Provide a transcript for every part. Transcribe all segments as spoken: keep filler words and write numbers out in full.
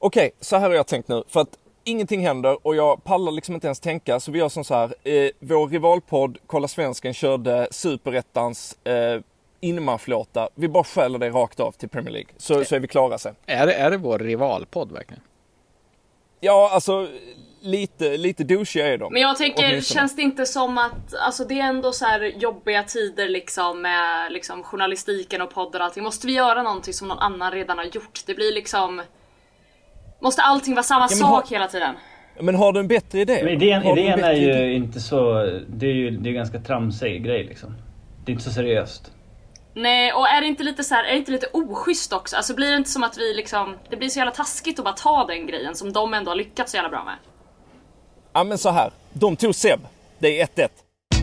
Okej, så här har jag tänkt nu. För att ingenting händer och jag pallar liksom inte ens tänka. Så vi gör som så här. Eh, vår rivalpodd Kolla Svensken körde Superettans eh, inmarschlåta. Vi bara skäller det rakt av till Premier League. Så, så är vi klara sen. Är det, är det vår rivalpodd verkligen? Ja, alltså lite, lite douchiga är de. Men jag tänker, känns det inte som att alltså det är ändå så här jobbiga tider liksom med liksom journalistiken och poddar och allting. Måste vi göra någonting som någon annan redan har gjort? Det blir liksom... Måste allting vara samma ja, sak har... hela tiden? Men har du en bättre idé? Men idén, idén är ju idé? inte så... Det är ju det är ganska tramsig grej liksom. Det är inte så seriöst. Nej, och är det inte lite så här, är det inte lite oschysst också? Alltså blir det inte som att vi liksom... Det blir så jävla taskigt att bara ta den grejen som de ändå har lyckats så jävla bra med. Ja, men så här. De tog Seb. Det är ett ett.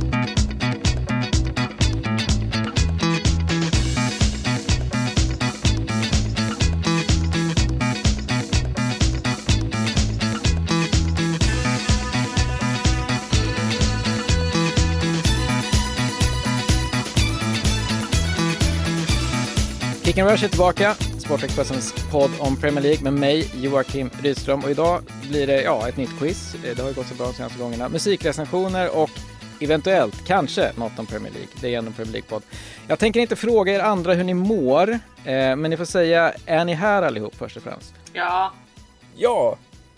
Kick and Rush är tillbaka, Sportexpressens podd om Premier League med mig, Joakim Rydström. Och idag blir det ja, ett nytt quiz. Det har ju gått så bra de senaste gångerna. Musikrecensioner och eventuellt, kanske, något om Premier League. Det är ändå en Premier League-podd. Jag tänker inte fråga er andra hur ni mår. Eh, men ni får säga, är ni här allihop först och främst? Ja. Ja.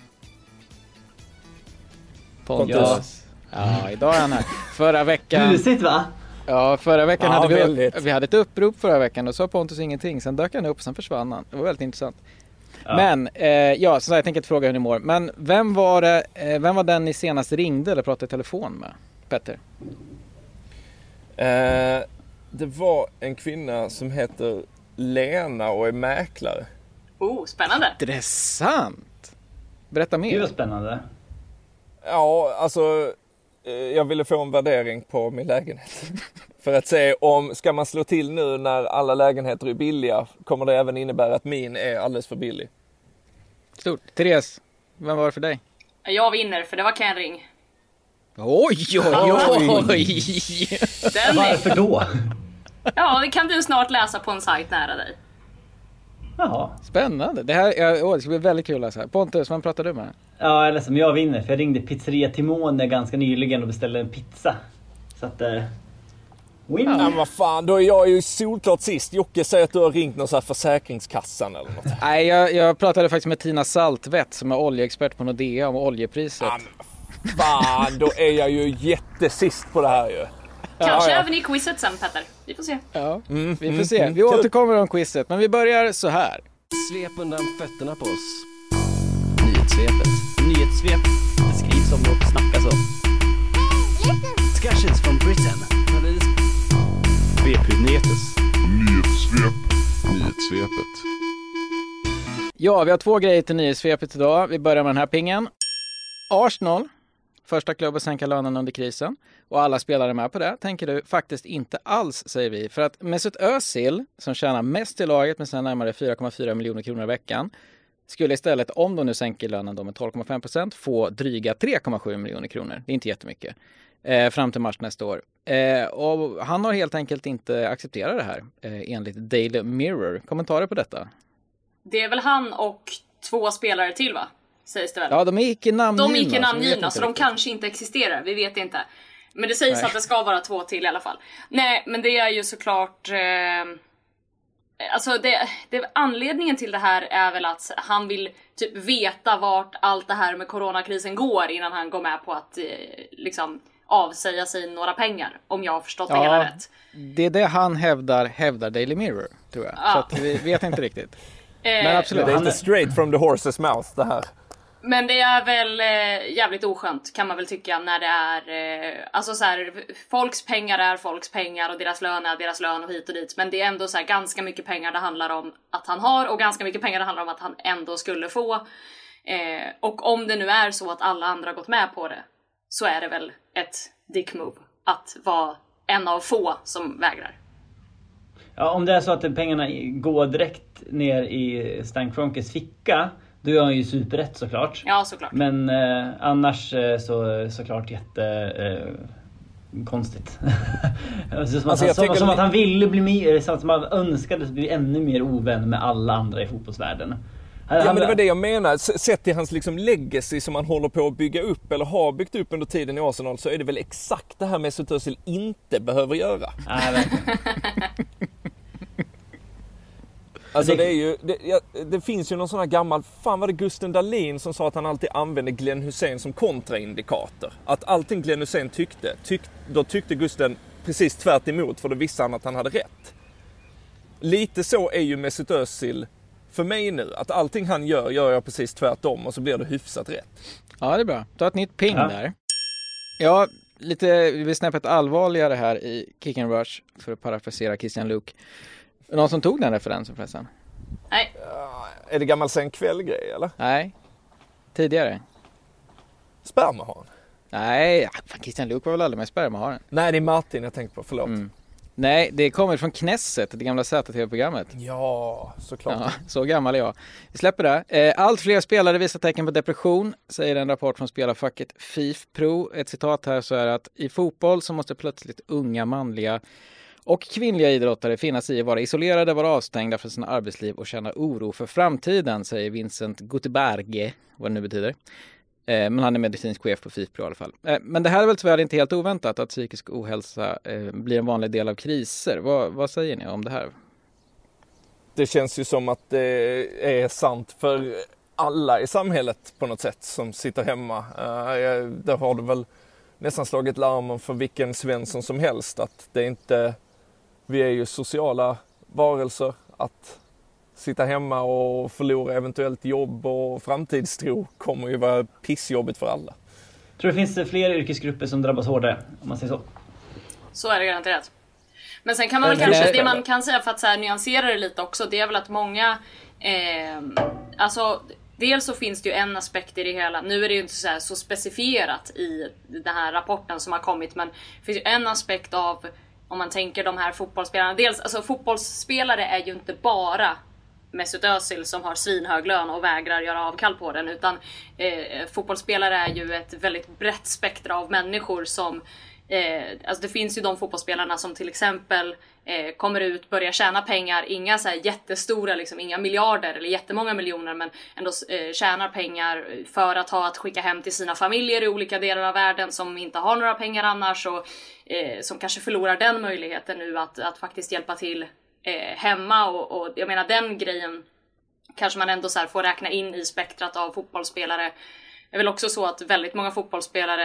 Pontus. Ja, idag är han här. Förra veckan... Mysigt va? Ja, förra veckan ja, hade vi, vi hade ett upprop förra veckan och så Pontus ingenting. Sen dök han upp och sen försvann han. Det var väldigt intressant. Ja. Men, eh, ja, så jag tänker inte fråga hur ni mår. Men vem var det, eh, vem var den ni senast ringde eller pratade i telefon med? Petter? Eh, det var en kvinna som heter Lena och är mäklare. Oh, spännande. Intressant. Berätta mer. Det var spännande. Ja, alltså... Jag ville få en värdering på min lägenhet. För att se om, ska man slå till nu när alla lägenheter är billiga, kommer det även innebära att min är alldeles för billig. Stort. Therese, vem var det för dig? Jag vinner, för det var Ken Ring. Oj, oj, oj! Den Varför då? Ja, det kan du snart läsa på en sajt nära dig. Jaha. Spännande. Det här jag, åh, det ska bli väldigt kul att läsa. Pontus, vem pratar du med? Ja, eller som jag vinner. För jag ringde Pizzeria Timone ganska nyligen och beställde en pizza. Så att... Eh, win. Ja, men vad fan, då är jag ju solklart sist. Jocke säger att du har ringt någon så här försäkringskassan eller något. Nej, jag, jag pratade faktiskt med Tina Saltvedt som är oljeexpert på Nordea om oljepriset. Ja, men fan, då är jag ju jättesist på det här ju. Kanske ja, ja. även i quizet sen, Petter. Vi får se. Ja, mm, vi får mm, se. mm, Vi återkommer om quizet, men vi börjar så här. Svep undan fötterna på oss. Nyhetssvepet. Nyhetssvep. Det skrivs om och snackas om. Discussions from Britain. Svepnyhetes. Nyhetssvep. Nyhetssvepet. Ja, vi har två grejer till nyhetssvepet idag. Vi börjar med den här pingen. Arsenal. Första klubb att sänka lönen under krisen. Och alla spelare är med på det. Tänker du faktiskt inte alls, säger vi. För att Mesut Özil, som tjänar mest i laget med sina närmare fyra komma fyra miljoner kronor i veckan, skulle istället, om de nu sänker lönen då med tolv komma fem procent, få dryga tre komma sju miljoner kronor. Det är inte jättemycket. Eh, fram till mars nästa år. Eh, och han har helt enkelt inte accepterat det här, eh, enligt Daily Mirror. Kommentarer på detta? Det är väl han och två spelare till, va? Sägs det väl? Ja, de är icke namngivna. De är icke namngivna, så, så de riktigt. kanske inte existerar. Vi vet inte. Men det sägs Nej. att det ska vara två till i alla fall. Nej, men det är ju såklart... Eh, alltså, det, det, anledningen till det här är väl att han vill typ veta vart allt det här med coronakrisen går innan han går med på att eh, liksom avsäga sig några pengar. Om jag har förstått Ja, det hela rätt. Det är det han hävdar, hävdar Daily Mirror, tror jag. Ja. Så att vi vet inte riktigt. Eh, Men absolut. Det är inte straight from the horse's mouth det här. Men det är väl eh, jävligt oskönt, kan man väl tycka, när det är eh, alltså så här, folks pengar är folks pengar och deras lön är deras lön och hit och dit. Men det är ändå så här ganska mycket pengar det handlar om att han har och ganska mycket pengar det handlar om att han ändå skulle få. Eh, och om det nu är så att alla andra har gått med på det, så är det väl ett dick move att vara en av få som vägrar. Ja, om det är så att pengarna går direkt ner i Stan Kroenkes ficka, då är han ju superrätt såklart. Ja, såklart. Men eh, annars eh, så såklart jätte eh, konstigt. alltså, som, Alltså, att, som, tycker... som att han ville bli mer, som att man önskade bli ännu mer ovän med alla andra i fotbollsvärlden. Ja, men det var det jag menar. Sett till hans liksom legacy som han håller på att bygga upp eller har byggt upp under tiden i Arsenal, så är det väl exakt det här Mesut Özil inte behöver göra. Nej, Alltså det är ju, det, ja, det finns ju någon sån här gammal, fan var det Gusten Dahlin som sa att han alltid använde Glenn Hussein som kontraindikator. Att allting Glenn Hussein tyckte, tyck, då tyckte Gusten precis tvärt emot, för då visste han att han hade rätt. Lite så är ju Mesut Özil för mig nu, att allting han gör, gör jag precis tvärtom och så blir det hyfsat rätt. Ja, det är bra. Ta ett nytt ping Ja. där. Ja, lite, vi vill snäppet allvarligare här i Kick and Rush, för att parafrasera Christian Luuk. Någon som tog den referensen förresten? Nej. Är det gammal sen kväll-grej eller? Nej, tidigare. Spermaharen? Nej, fan, Christian Luuk var väl aldrig med spermaharen? Nej, det är Martin jag tänkte på, förlåt. Mm. Nej, det kommer från Knesset, det gamla Z T V-programmet. Ja, såklart. Ja, så gammal är jag. Vi släpper det. Eh, Allt fler spelare visar tecken på depression, säger en rapport från spelarfacket F I F Pro. Ett citat här så är att i fotboll så måste plötsligt unga manliga och kvinnliga idrottare finnas i att vara isolerade, vara avstängda från sina arbetsliv och känna oro för framtiden, säger Vincent Gutberge, vad det nu betyder. Eh, men han är medicinsk chef på F I F Pro i alla fall. Eh, men det här är väl tyvärr inte helt oväntat att psykisk ohälsa eh, blir en vanlig del av kriser. Vad, vad säger ni om det här? Det känns ju som att det är sant för alla i samhället på något sätt som sitter hemma. Uh, där har du väl nästan slagit larmen för vilken Svensson som helst, att det är inte, vi är ju sociala varelser, att sitta hemma och förlora eventuellt jobb och framtidstro kommer ju vara pissjobbigt för alla. Tror det finns fler yrkesgrupper som drabbas hårdare, om man säger så? Så är det garanterat. Men sen kan man väl Men kanske, det- det man kan säga för att så här nyansera det lite också, det är väl att många, eh, alltså dels så finns det ju en aspekt i det hela, nu är det ju inte så, här, så specifierat i den här rapporten som har kommit, men det finns ju en aspekt av, om man tänker de här fotbollsspelarna, dels, alltså fotbollsspelare är ju inte bara Mesut Özil som har svinhög lön och vägrar göra avkall på den, utan eh, fotbollsspelare är ju ett väldigt brett spektra av människor som eh, alltså det finns ju de fotbollsspelarna som till exempel eh, kommer ut, börjar tjäna pengar, inga så här jättestora, liksom, inga miljarder eller jättemånga miljoner, men ändå eh, tjänar pengar för att ha att skicka hem till sina familjer i olika delar av världen som inte har några pengar annars, och eh, som kanske förlorar den möjligheten nu att, att faktiskt hjälpa till Eh, hemma, och, och jag menar den grejen kanske man ändå så här får räkna in i spektrat av fotbollsspelare. Det är väl också så att väldigt många fotbollsspelare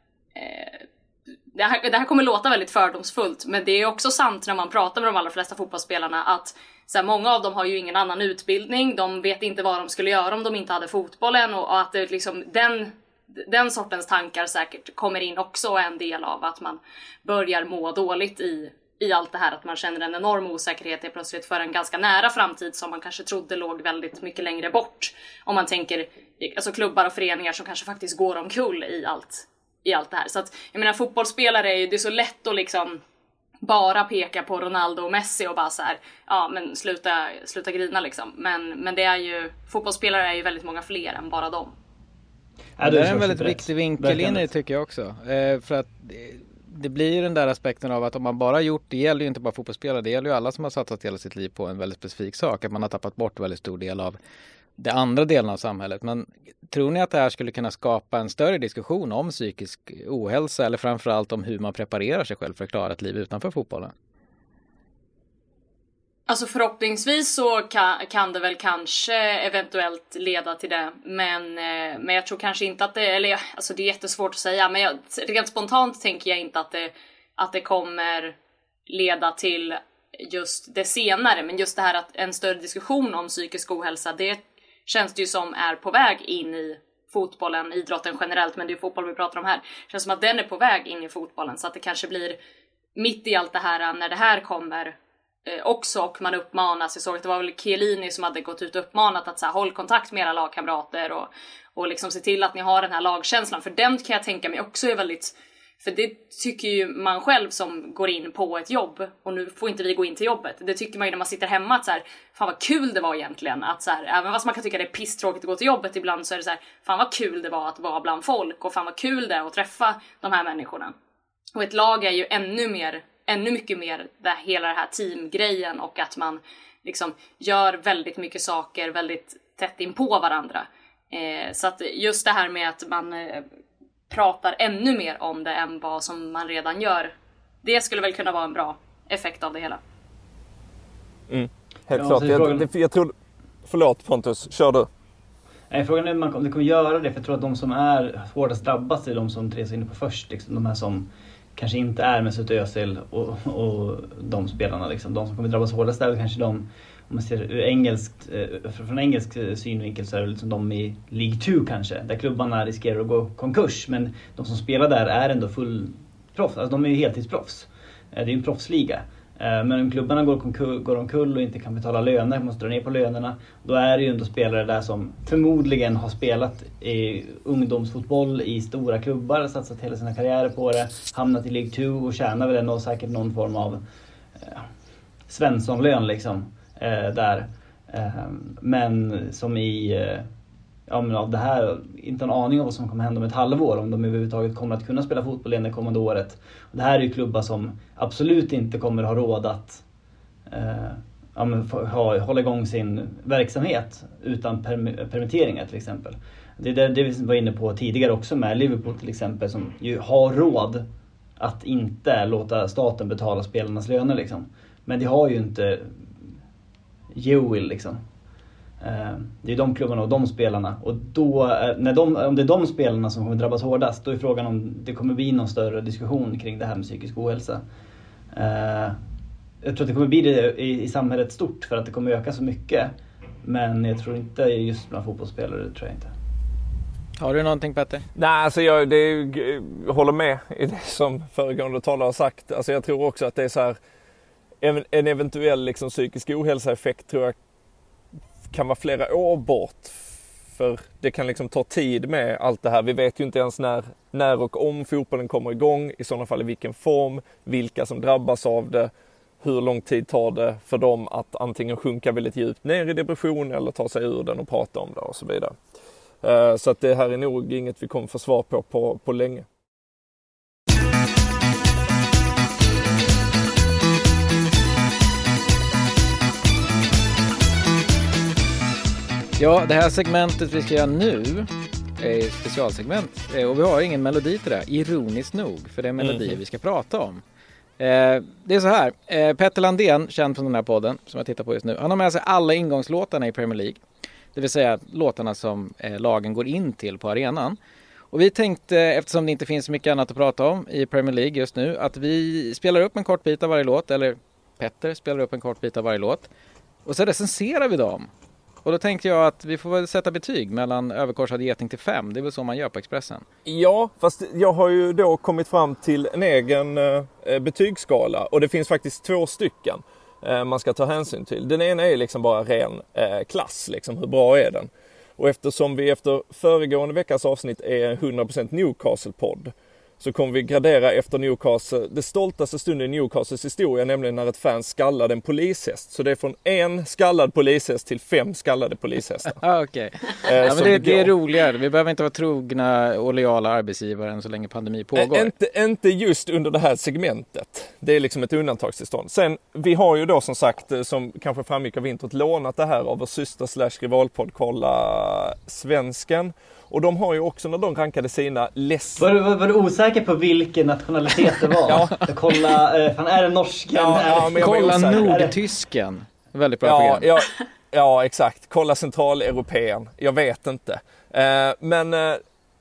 eh, det, här, det här kommer låta väldigt fördomsfullt, men det är också sant när man pratar med de allra flesta fotbollsspelarna att så här, många av dem har ju ingen annan utbildning, de vet inte vad de skulle göra om de inte hade fotbollen, och, och att det liksom den den sortens tankar säkert kommer in också, och en del av att man börjar må dåligt i i allt det här, att man känner en enorm osäkerhet är plötsligt för en ganska nära framtid som man kanske trodde låg väldigt mycket längre bort. Om man tänker alltså klubbar och föreningar som kanske faktiskt går omkull i allt, i allt det här. Så att, jag menar, fotbollsspelare är ju, det är så lätt att liksom bara peka på Ronaldo och Messi och bara så här, ja men sluta, sluta grina liksom. Men, men det är ju, fotbollsspelare är ju väldigt många fler än bara dem. Ja, det du är en kör väldigt superrätt. viktig vinkel Verkligen in i det rätt. tycker jag också. Eh, för att det, det blir ju den där aspekten av att om man bara gjort, det gäller ju inte bara fotbollsspelare, det gäller ju alla som har satsat hela sitt liv på en väldigt specifik sak, att man har tappat bort väldigt stor del av det andra delen av samhället. Men tror ni att det här skulle kunna skapa en större diskussion om psykisk ohälsa, eller framförallt om hur man preparerar sig själv för att klara ett liv utanför fotbollen? Alltså förhoppningsvis så kan, kan det väl kanske eventuellt leda till det, men, eh, men jag tror kanske inte att det, eller alltså det är jättesvårt att säga, men jag, rent spontant tänker jag inte att det, att det kommer leda till just det senare, men just det här att en större diskussion om psykisk ohälsa, det känns det ju som är på väg in i fotbollen, idrotten generellt, men det är ju fotboll vi pratar om här. Det känns som att den är på väg in i fotbollen, så att det kanske blir mitt i allt det här när det här kommer Eh, också, och man uppmanas, jag såg att det var väl Chiellini som hade gått ut och uppmanat att så här, håll kontakt med era lagkamrater och, och liksom se till att ni har den här lagkänslan, för den kan jag tänka mig också är väldigt, för det tycker ju man själv som går in på ett jobb, och nu får inte vi gå in till jobbet, det tycker man ju när man sitter hemma att så här, fan vad kul det var egentligen att så här, även fast man kan tycka det är pisstråkigt att gå till jobbet ibland, så är det så här, fan vad kul det var att vara bland folk, och fan vad kul det är att träffa de här människorna. Och ett lag är ju ännu mer ännu mycket mer där, hela den här teamgrejen, och att man liksom gör väldigt mycket saker väldigt tätt in på varandra. Eh, så att just det här med att man eh, pratar ännu mer om det än vad som man redan gör, det skulle väl kunna vara en bra effekt av det hela. Mm. Helt Ja, klart. Jag, frågan... det, jag tror... Förlåt Pontus, kör du. Nej, frågan är om man kommer göra det, för jag tror att de som är hårdast drabbas är de som Therese var inne på först. Liksom, de här som kanske inte är Mesut Özil och, och de spelarna. Liksom. De som kommer drabbas hårdast är kanske de, om man ser ur engelskt, från engelsk synvinkel, så är det liksom de i League två kanske, där klubbarna riskerar att gå konkurs. Men de som spelar där är ändå full proffs, alltså de är ju heltidsproffs. Det är ju en proffsliga. Men om klubbarna går omkull, går omkull och inte kan betala löner, måste dra ner på lönerna, då är det ju ändå spelare där som förmodligen har spelat i ungdomsfotboll i stora klubbar, satsat hela sina karriärer på det, hamnat i League två och tjänar väl ändå säkert någon form av eh, Svenssonlön liksom, eh, där. Eh, men som i eh, ja, men av det här, inte en aning om vad som kommer hända om ett halvår, om de överhuvudtaget kommer att kunna spela fotboll igen det kommande året. Och det här är ju klubbar som absolut inte kommer ha råd att eh, ja, men, ha, hålla igång sin verksamhet utan perm- permitteringar till exempel. Det är det, det vi var inne på tidigare också med Liverpool till exempel, som ju har råd att inte låta staten betala spelarnas löner liksom. Men det har ju inte Joel liksom. Det är de klubbarna och de spelarna, och då, när de, om det är de spelarna som kommer drabbas hårdast, då är frågan om det kommer bli någon större diskussion kring det här med psykisk ohälsa. Jag tror att det kommer bli det i, i samhället stort, för att det kommer öka så mycket, men jag tror inte just bland fotbollsspelare, det tror jag inte. Har du någonting, Petter? Nej, alltså jag, det, jag håller med i det som föregående talare har sagt. Alltså jag tror också att det är så här, en, en eventuell liksom psykisk ohälsa-effekt tror jag kan vara flera år bort, för det kan liksom ta tid med allt det här. Vi vet ju inte ens när, när och om fotbollen kommer igång, i sådana fall i vilken form, vilka som drabbas av det, hur lång tid tar det för dem att antingen sjunka väldigt djupt ner i depression eller ta sig ur den och prata om det och så vidare. Så att det här är nog inget vi kommer få svar på på, på länge. Ja, det här segmentet vi ska göra nu är ett specialsegment, och vi har ingen melodi till det, ironiskt nog, för det är melodier mm. vi ska prata om. Eh, det är så här, eh, Petter Landén, känd från den här podden som jag tittar på just nu, han har med sig alla ingångslåtarna i Premier League. Det vill säga låtarna som eh, lagen går in till på arenan. Och vi tänkte, eftersom det inte finns så mycket annat att prata om i Premier League just nu, att vi spelar upp en kort bit av varje låt, eller Petter spelar upp en kort bit av varje låt, och så recenserar vi dem. Och då tänkte jag att vi får väl sätta betyg mellan överkorsad geting till fem. Det är väl så man gör på Expressen. Ja, fast jag har ju då kommit fram till en egen eh, betygsskala. Och det finns faktiskt två stycken eh, man ska ta hänsyn till. Den ena är liksom bara ren eh, klass, liksom hur bra är den? Och eftersom vi efter föregående veckas avsnitt är hundra procent Newcastle-podd, så kommer vi gradera efter Newcastle, det stoltaste stunden i Newcastles historia, nämligen när ett fan skallade en polishäst. Så det är från en skallad polishäst till fem skallade polishästar. ah, Okej. Okay. Eh, ja, men det, det är roligare. Vi behöver inte vara trogna och lojala arbetsgivare än så länge pandemi pågår. Äh, inte, inte just under det här segmentet. Det är liksom ett undantagstillstånd. Sen, vi har ju då som sagt, som kanske framgick av introt, lånat det här av vår syster slash rivalpodd Kolla Svensken. Och de har ju också, när de rankade sina less... Var, var, var du osäker på vilken nationalitet det var? Ja. Kolla, eh, fan är det norsken? Ja, ja, men kolla nordtysken. Väldigt bra ja, program. Ja, ja, exakt. Kolla centraleuropéen. Jag vet inte. Eh, men eh,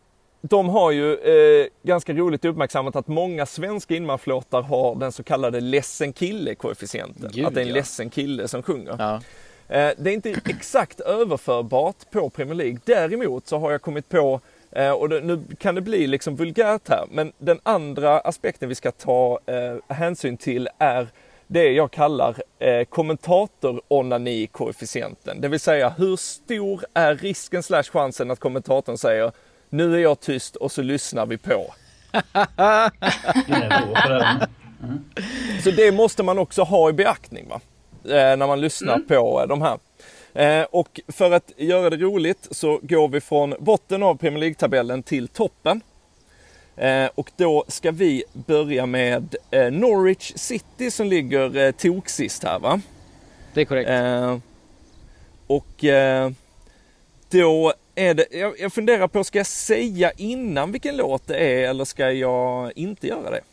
de har ju eh, ganska roligt uppmärksammat att många svenska inmarflåtar har den så kallade ledsen kille-koefficienten. Gud, att det är en ja. ledsen kille som sjunger. Ja. Det är inte exakt överförbart på Premier League. Däremot så har jag kommit på, och det, nu kan det bli liksom vulgärt här, men den andra aspekten vi ska ta eh, hänsyn till är det jag kallar eh, kommentator-onani-koefficienten. Det vill säga, hur stor är risken slash chansen att kommentatorn säger nu är jag tyst och så lyssnar vi på. mm. Så det måste man också ha i beaktning, va? När man lyssnar mm. på de här. Eh, och för att göra det roligt så går vi från botten av Premier League-tabellen till toppen. Eh, och då ska vi börja med eh, Norwich City som ligger eh, toksist här, va? Det är korrekt. Eh, och eh, Då är det, jag, jag funderar på, ska jag säga innan vilken låt det är eller ska jag inte göra det?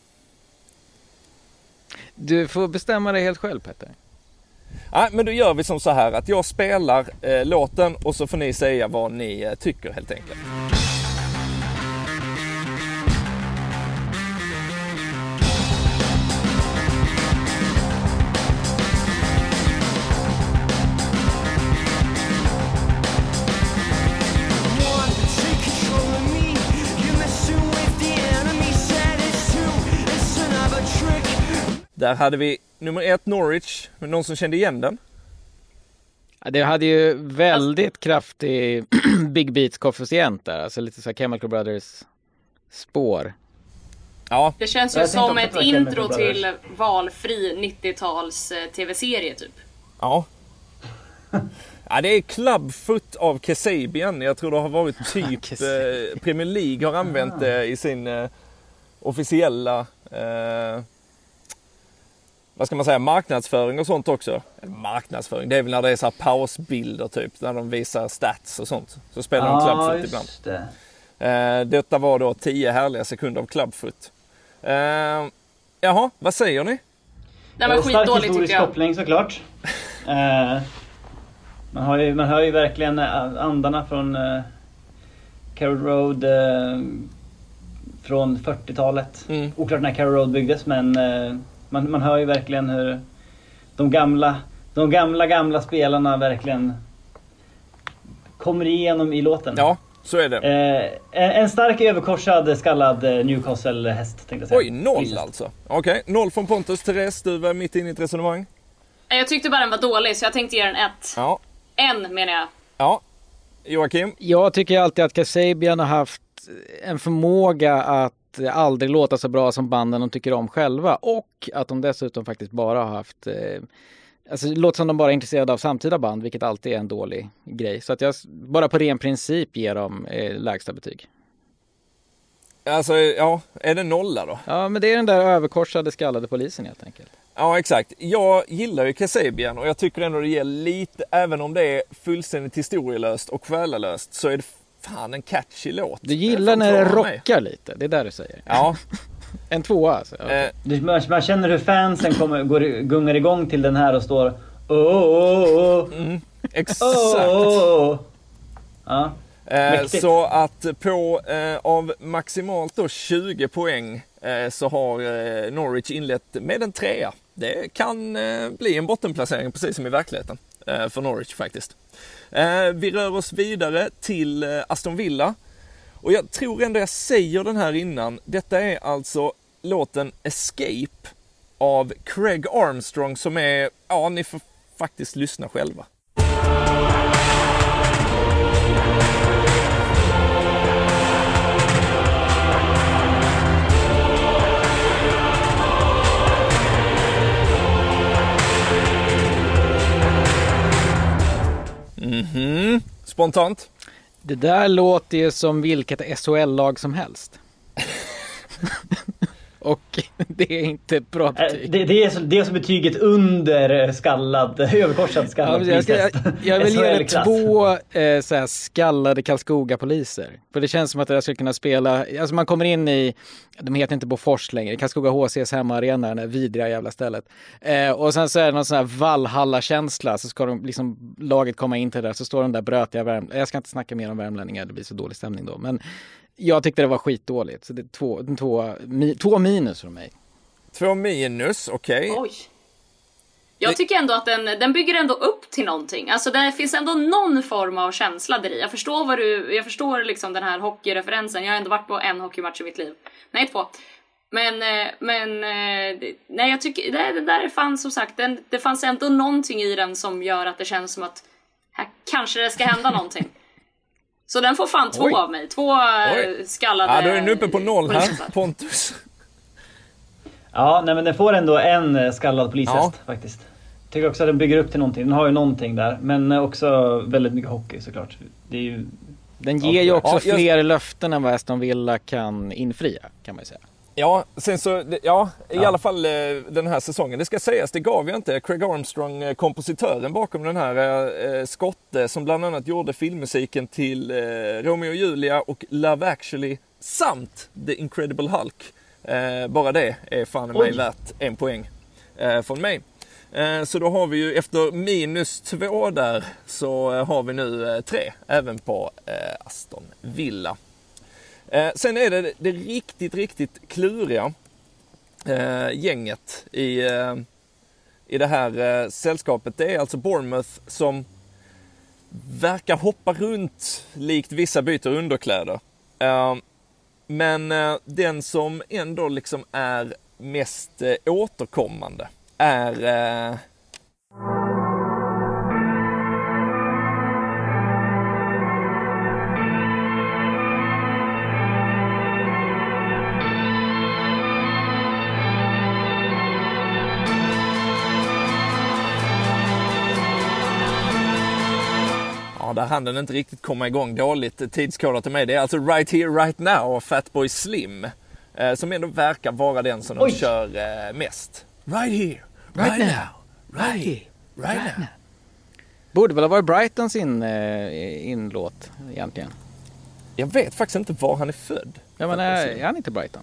Du får bestämma dig helt själv, Petter. Nej, men då gör vi som så här att jag spelar eh, låten och så får ni säga vad ni eh, tycker helt enkelt. Där hade vi nummer ett, Norwich. Någon som kände igen den? Ja, det hade ju väldigt kraftig Big Beats-koefficient där. Alltså lite så här Chemical Brothers spår. Ja. Det känns ju Jag tänkte som också ett på Chemical intro Brothers. till valfri nittio-tals tv-serie typ. Ja. Ja, det är Clubfoot av Kasabian. Jag tror det har varit typ eh, Premier League har använt det i sin eh, officiella eh, vad ska man säga, marknadsföring och sånt också. Marknadsföring, det är väl när det är så här pausbilder typ, när de visar stats och sånt. Så spelar de Clubfoot ibland. Det. Eh, detta var då tio härliga sekunder av Clubfoot. Eh, jaha, vad säger ni? Den var Stark skitdålig historisk tycker jag. koppling såklart. eh, man, har ju, man hör ju verkligen andarna från eh, Carroll Road eh, från fyrtiotalet. Mm. Oklart när Carroll Road byggdes, men eh, man, man hör ju verkligen hur de gamla, de gamla, gamla spelarna verkligen kommer igenom i låten. Ja, så är det. Eh, en, en stark överkorsad skallad eh, Newcastle-häst tänkte jag säga. Oj, noll Polisest. alltså. Okej, okay. Noll från Pontus. Therese, du var mitt inne i ett resonemang. Jag tyckte bara den var dålig så jag tänkte ge den ett. Ja. En menar jag. Ja. Joakim? Jag tycker alltid att Kasabian har haft en förmåga att aldrig låta så bra som banden de tycker om själva. Och att de dessutom faktiskt bara har haft... Eh, alltså det låter som de bara är intresserade av samtida band, vilket alltid är en dålig grej. Så att jag bara på ren princip ger dem eh, lägsta betyg. Alltså, ja, är det nolla då? Ja, men det är den där överkorsade skallade polisen helt enkelt. Ja, exakt. Jag gillar ju Kasabian och jag tycker ändå det ger lite, även om det är fullständigt historielöst och själalöst, så är det fan en catchy låt. Du gillar när det rockar lite, det är där du säger. Ja. En tvåa alltså. Ja. Eh, Du- Man, man känner hur fansen kommer, går, gungar igång till den här och står åh, åh, åh, mm, exakt. åh, åh, åh. Ja. Eh, Mäktigt. så att på eh, av maximalt då tjugo poäng eh, så har eh, Norwich inlett med en trea. Det kan eh, bli en bottenplacering precis som i verkligheten eh, för Norwich faktiskt. Eh, vi rör oss vidare till eh, Aston Villa. Och jag tror ändå jag säger den här innan. Detta är alltså låten Escape av Craig Armstrong som är, ja ni får faktiskt lyssna själva. Mhm, spontant. Det där låter ju som vilket S H L-lag som helst. Och det är inte ett bra Eh, betyg. Det, det, är så, det är som betyget under skallad, överkorsad Ja, skallad jag, ska, jag, polishäst. jag vill ge det S H L-klass. två eh, så här skallade Karlskoga-poliser. För det känns som att jag skulle kunna spela... Alltså man kommer in i... De heter inte Bofors längre. Karlskoga H C:s hemmaarena, det här vidriga jävla stället. Eh, och sen så är det någon sån här Valhalla-känsla. Så ska de liksom, laget komma in till det där. Så står de där brötiga Värm... Jag ska inte snacka mer om värmlänningar. Det blir så dålig stämning då. Men jag tyckte det var skitdåligt. Så det är två, två, mi, två minus från mig. Två minus, okej. Oj. Jag tycker ändå att den, den bygger ändå upp till någonting. Alltså det finns ändå någon form av känsla där i. Jag förstår vad du, jag förstår liksom den här hockeyreferensen. Jag har ändå varit på en hockeymatch i mitt liv. Nej, två. Men, eh, men eh, det- nej jag tycker, det, det där är fan som sagt, den, det fanns ändå någonting i den som gör att det känns som att här kanske det ska hända någonting. Så den får fan två Oj. av mig. Två eh, Oj. skallade... Ja, då är den uppe på noll här, polishästar. Pontus. Ja, nej, men den får ändå en eh, skallad polishäst Ja. faktiskt. Tycker också att den bygger upp till någonting. Den har ju någonting där. Men eh, också väldigt mycket hockey såklart. Det är ju... Den ger ju också Ja, jag- fler löften än vad Aston Villa kan infria, kan man ju säga. Ja, sen så, ja, i Ja. alla fall den här säsongen. Det ska sägas, det gav jag inte. Craig Armstrong, kompositören bakom den här eh, skotte som bland annat gjorde filmmusiken till eh, Romeo och Julia och Love Actually samt The Incredible Hulk. Eh, bara det är fan mig värt en poäng eh, från mig. Eh, så då har vi ju efter minus två där så eh, har vi nu eh, tre även på eh, Aston Villa. Eh, sen är det det riktigt, riktigt kluriga eh, gänget i, eh, i det här eh, sällskapet. Det är alltså Bournemouth som verkar hoppa runt likt vissa byter underkläder. Eh, men eh, den som ändå liksom är mest eh, återkommande är... Eh, Ja, där hann den inte riktigt komma igång dåligt tidskodat till mig. Det är alltså Right Here Right Now och Fatboy Slim eh, som ändå verkar vara den som Oj. de kör eh, mest. Right here, right, right now, now, right here, right now. Borde väl ha varit Brightons in, eh, inlåt egentligen. Jag vet faktiskt inte var han är född. Ja, men är, är han inte Brighton?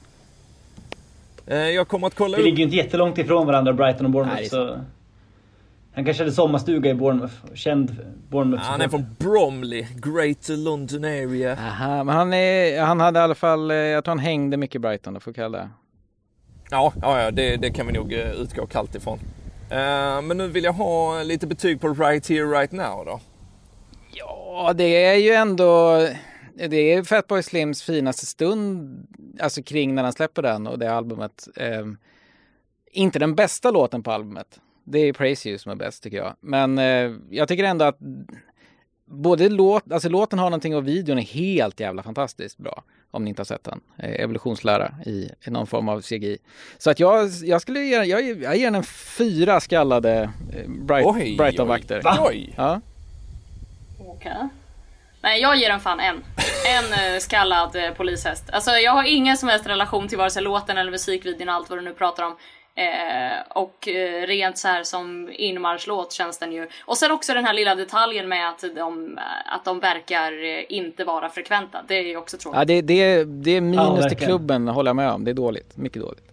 Eh, jag kommer att kolla Det upp. ligger ju inte jättelångt ifrån varandra, Brighton och Bournemouth. Nej, så... Han kanske hade sommarstuga i Bournemouth. Känd Bournemouth. Han är från Bromley, Greater London area. Aha, men han, är, han hade i alla fall, eh, jag tror han hängde mycket i Brighton, då får jag kalla det. Ja, ja, ja det, det kan vi nog uh, utgå kallt ifrån. Uh, men nu vill jag ha lite betyg på Right Here Right Now då. Ja, det är ju ändå, det är Fatboy Slims finaste stund, alltså kring när han släpper den och det albumet. Eh, inte den bästa låten på albumet. Det är Praise You som är bäst tycker jag. Men eh, jag tycker ändå att både låt, alltså låten har någonting och videon är helt jävla fantastiskt bra. Om ni inte har sett den. Eh, evolutionslära i, i någon form av C G I. Så att jag, jag skulle ge, jag, jag ger den en fyra skallade eh, Bright, Oj, Brighton-vakter. oj, oj. Ja. Okej. Okay. Nej, jag ger den fan en. En eh, skallad eh, polishäst. Alltså jag har ingen som helst relation till vare sig låten eller musikvideon och allt vad du nu pratar om. Eh, och eh, rent så här som inmarschlåt känns den ju. Och sen också den här lilla detaljen med att de, att de verkar eh, inte vara frekventa. Det är ju också tråkigt. Ja, det, det, det är minus Ja, till verkligen. klubben, håller jag med om. Det är dåligt, mycket dåligt.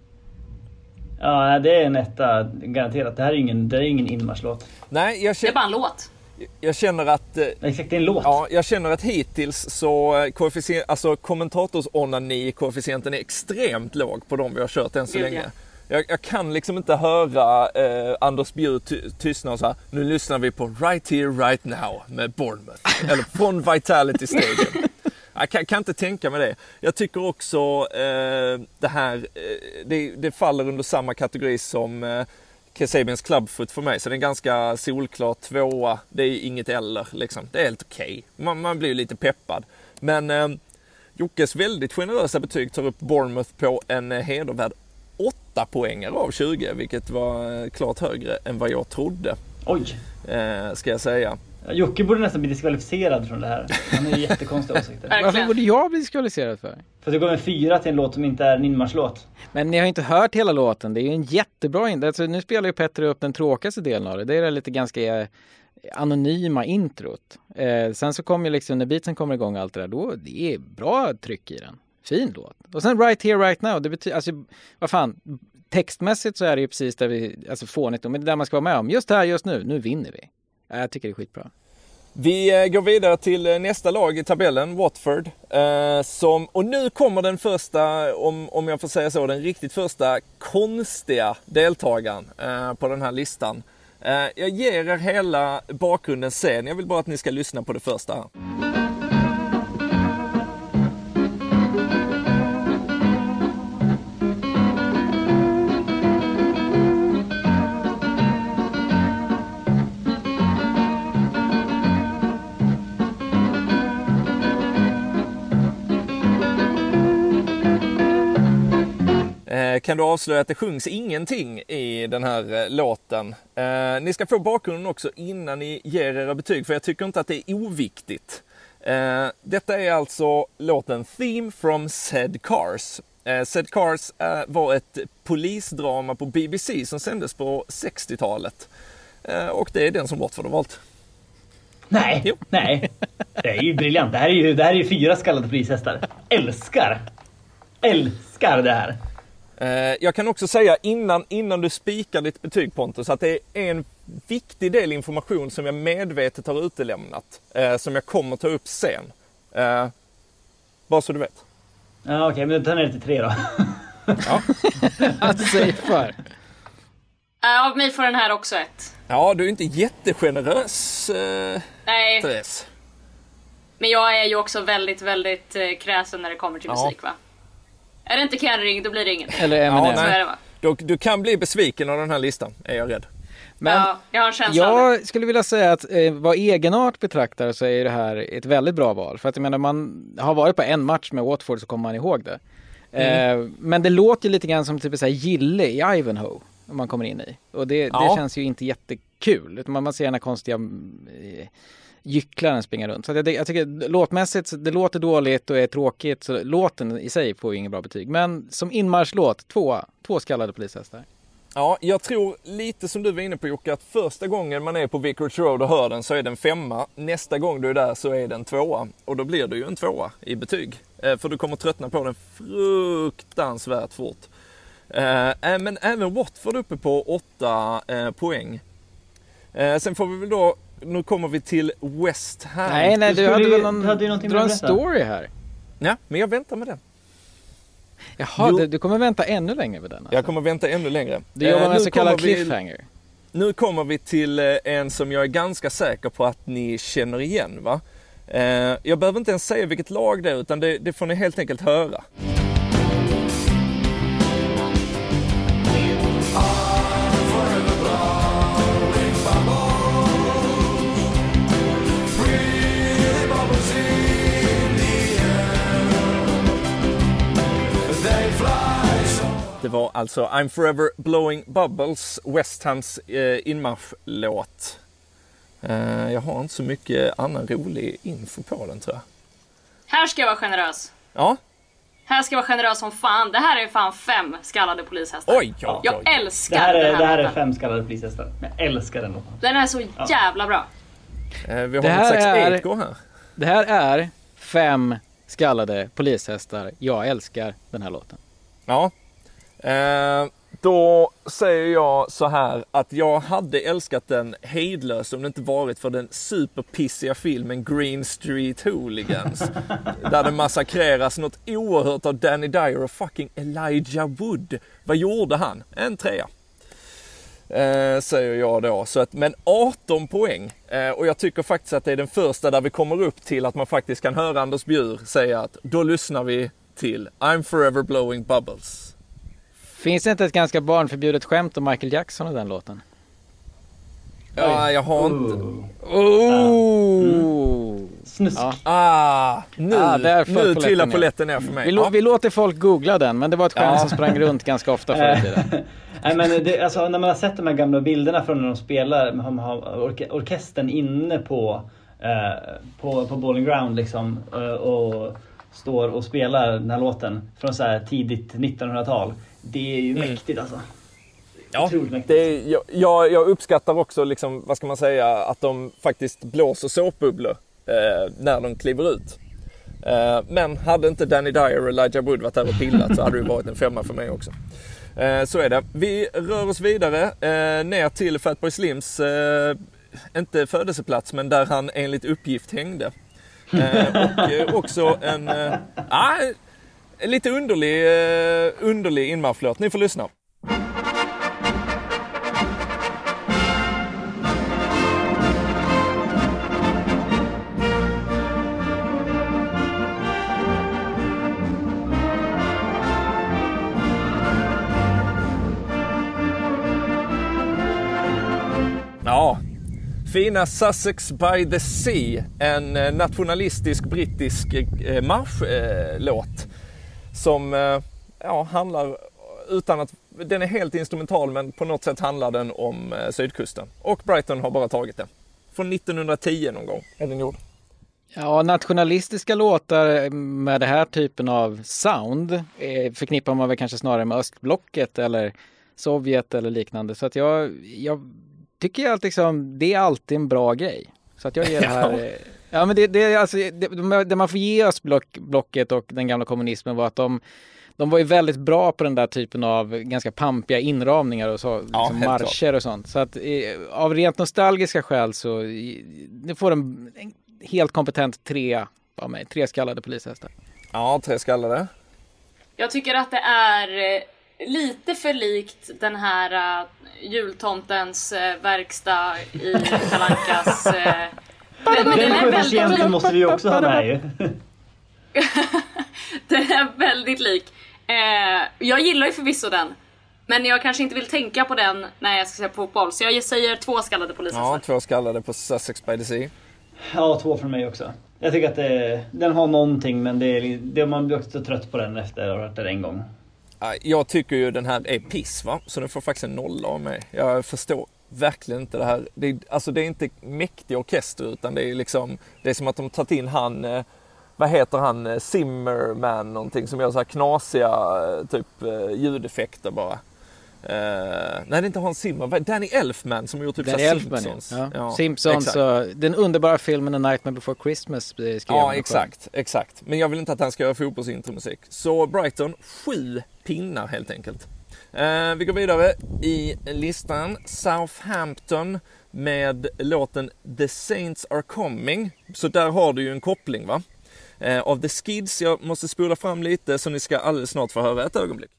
Ja, det är en etta. Garanterat. Det här är ingen, det är ingen inmarschlåt. Nej, jag Det är känner, bara en låt. jag känner att... Eh, Exakt, det är en låt. Ja, jag känner att hittills så koefficient, alltså kommentators-onani-koefficienten är extremt låg på de vi har kört än så Gud, länge. ja. Jag, jag kan liksom inte höra eh, Anders Bjur ty- tystna och så här. Nu lyssnar vi på Right Here Right Now med Bournemouth. Eller från Vitality Stadium. Jag kan, kan inte tänka mig det. Jag tycker också eh, det här, eh, det, det faller under samma kategori som eh, Kasabians Clubfoot för mig. Så det är en ganska solklar tvåa. Det är inget eller liksom. Det är helt okej. Okay. Man, man blir lite peppad. Men eh, Jockes väldigt generösa betyg tar upp Bournemouth på en eh, hedervärd åtta poänger av tjugo. Vilket var eh, klart högre än vad jag trodde. Oj. Eh, ska jag säga. Jocke borde nästan bli diskvalificerad från det här. Han har ju jättekonstiga åsikter. Verkligen. Varför borde jag bli diskvalificerad för? För att du går med fyra till en låt som inte är en inmarschlåt. Men ni har inte hört hela låten. Det är ju en jättebra in. Alltså, nu spelar ju Petter upp den tråkigaste delen av det. Det är det lite ganska eh, anonyma introt. Eh, sen så kommer ju liksom, när beatsen kommer igång allt det där, då det är bra tryck i den. Fin låt. Och sen Right Here Right Now, det betyder, alltså vad fan, textmässigt så är det ju precis där vi, alltså fånigt, men det där man ska vara med om. Just här, just nu, nu vinner vi. Jag tycker det är skitbra. Vi går vidare till nästa lag i tabellen, Watford. Eh, som, och nu kommer den första, om, om jag får säga så, den riktigt första konstiga deltagaren eh, på den här listan. Eh, jag ger er hela bakgrunden sen. Jag vill bara att ni ska lyssna på det första här. Kan du avslöja att det sjungs ingenting i den här eh, låten? Eh, ni ska få bakgrunden också innan ni ger era betyg, för jag tycker inte att det är oviktigt. Eh, detta är alltså låten Theme from Said Cars. Eh, Said Cars eh, var ett polisdrama på B B C som sändes på sextiotalet. Eh, och det är den som Watford har valt. Nej, Jo. nej. Det är ju briljant. Det här är ju, det här är ju fyra skallade polishästar. Älskar. Älskar det här. Eh, jag kan också säga innan, innan du spikar ditt betyg, Pontus, att det är en viktig del information som jag medvetet har utelämnat. Eh, som jag kommer ta upp sen. Eh, bara så du vet. Ja, okej, okay, men då tar jag till tre då. Ja. Att säga för. Äh, av mig får den här också ett. Ja, du är inte jättegenerös, eh, Nej, Therese. men jag är ju också väldigt, väldigt eh, kräsen när det kommer till Ja. musik, va? Är det inte Kenring, då blir det inget. Eller Ja, Eminem. Så nej. är det, va? Du, du kan bli besviken av den här listan, är jag rädd. Men Ja, jag har en känsla av det. jag skulle vilja säga att eh, vad egenart betraktar så är det här ett väldigt bra val. För att jag menar, man har varit på en match med Watford så kommer man ihåg det. Mm. Eh, men det låter ju lite grann som typ så här gille i Ivanhoe om man kommer in i. Och det, Ja. det känns ju inte jättekul. Utan man, man ser den här konstiga eh, gycklaren springa runt. Så att jag, jag tycker låtmässigt, det låter dåligt och är tråkigt. Så låten i sig får ju ingen bra betyg. Men som inmarschlåt, två, två skallade polishästar. Ja, jag tror lite som du var inne på, Jocke, att första gången man är på Vicarage Road och hör den så är den femma. Nästa gång du är där så är den tvåa. Och då blir det ju en tvåa i betyg. Eh, för du kommer tröttna på den fruktansvärt fort. Eh, men även Watford uppe på åtta eh, poäng. Eh, sen får vi väl då, nu kommer vi till West Ham. Nej, nej, du, Du hade skulle väl ju- någon, du hade ju någonting dra en att berätta. story här. Ja, men jag väntar med den. Jaha, Jo. du, du kommer vänta ännu längre med den. Alltså. Jag kommer vänta ännu längre. Du jobbar Eh, med en nu så kallad kommer vi- cliffhanger. Nu kommer vi till eh, en som jag är ganska säker på att ni känner igen, va? Eh, jag behöver inte ens säga vilket lag det är, utan det, det får ni helt enkelt höra. Det var alltså I'm Forever Blowing Bubbles, West Hams eh, inmarschlåt. Eh, jag har inte så mycket annan rolig info på den, tror jag. Här ska jag vara generös. Ja, Här ska jag vara generös som fan. Det här är fan fem skallade polishästar. oj, oj, oj. Jag älskar Det här är, den här, det här är låten. fem skallade polishästar. Jag älskar den låten. Den är så jävla bra. Eh, vi har Det ett här slags är- eko här. Det här är fem skallade polishästar. Jag älskar den här låten. Ja. Eh, då säger jag så här att jag hade älskat den hejdlös om det inte varit för den superpissiga filmen Green Street Hooligans. Där det massakreras något oerhört av Danny Dyer och fucking Elijah Wood. Vad gjorde han? En trea. Eh, säger jag då. Så att, men arton poäng. Eh, och jag tycker faktiskt att det är den första där vi kommer upp till att man faktiskt kan höra Anders Bjur säga att då lyssnar vi till I'm Forever Blowing Bubbles. Finns det inte ett ganska barnförbjudet skämt om Michael Jackson i den låten? Ja, jag har inte... Ooh. Oh! Snusk. Ja. Ah, nu, Ah, där föll nu polletten trillar ner. polletten ner för mig. Vi, lå- Ja. vi låter folk googla den, men det var ett skämt Ja. som sprang runt ganska ofta förr i tiden. Nej, men det, alltså, när man har sett de här gamla bilderna från när de spelar, man har orke- orkestern inne på, eh, på, på Bowling Ground liksom, eh, och står och spelar den här låten från så här tidigt nittonhundratal. Det är ju Mm. mäktigt alltså. Ja, Otroligt mäktigt. det är, jag, jag, jag uppskattar också, liksom, vad ska man säga, att de faktiskt blåser såpbubblor eh, när de kliver ut. Eh, men hade inte Danny Dyer och Elijah Wood varit här och pillat så hade det varit en femma för mig också. Eh, så är det. Vi rör oss vidare eh, ner till Fatboy Slims, eh, inte födelseplats, men där han enligt uppgift hängde. Eh, och eh, också en eh, ah, lite underlig, eh, underlig inmarschlåt. Ni får lyssna. Ja, fina Sussex by the Sea, en eh, nationalistisk brittisk eh, marschlåt som eh, ja, handlar utan att, den är helt instrumental men på något sätt handlar den om eh, sydkusten. Och Brighton har bara tagit den. Från nittonhundratio någon gång är den gjord. Ja, nationalistiska låtar med det här typen av sound eh, förknippar man väl kanske snarare med östblocket eller Sovjet eller liknande. Så att jag, jag tycker att liksom, det är alltid en bra grej. Så att jag ger det här... Eh, ja, men det, det, alltså, det, det man får ge östblocket och den gamla kommunismen var att de, de var ju väldigt bra på den där typen av ganska pampiga inramningar och så, ja, liksom marscher klart. Och sånt. Så att eh, av rent nostalgiska skäl så det får en, en helt kompetent tre av mig. Tre skallade polishästar. Ja, tre skallade. Jag tycker att det är eh, lite för likt den här uh, jultomtens uh, verkstad i Kalle Ankas... Uh, men den den är väldigt... Den måste vi ju också ha med ju. Den är väldigt lik. Uh, jag gillar ju förvisso den. Men jag kanske inte vill tänka på den när jag ska se på fotboll. Så jag säger två skallade polishästar. Ja, två skallade på Sussex by the Sea. Ja, två från mig också. Jag tycker att det, den har någonting, men det är, det, man blir också trött på den efter att ha hört den en gång. Jag tycker ju den här är piss, va? Så den får faktiskt en nolla av mig. Jag förstår verkligen inte det här. Det är, alltså det är inte mäktig orkester, utan det är liksom, det är som att de tagit in han, vad heter han, Zimmerman någonting, som gör så här knasiga typ ljudeffekter bara. Uh, nej, det är inte Hans Zimmer. Danny Elfman som har gjort typ Danny Elfman, Simpsons. Ja. Ja, Simpsons och den underbara filmen A Nightmare Before Christmas skrev Ja, exakt, exakt. Men jag vill inte att han ska göra fotbollsintromusik. Så Brighton, sju pinnar helt enkelt. Uh, vi går vidare i listan. Southampton med låten The Saints Are Coming. Så där har du ju en koppling, va? Uh, av The Skids. Jag måste spola fram lite så ni ska alldeles snart få höra ett ögonblick.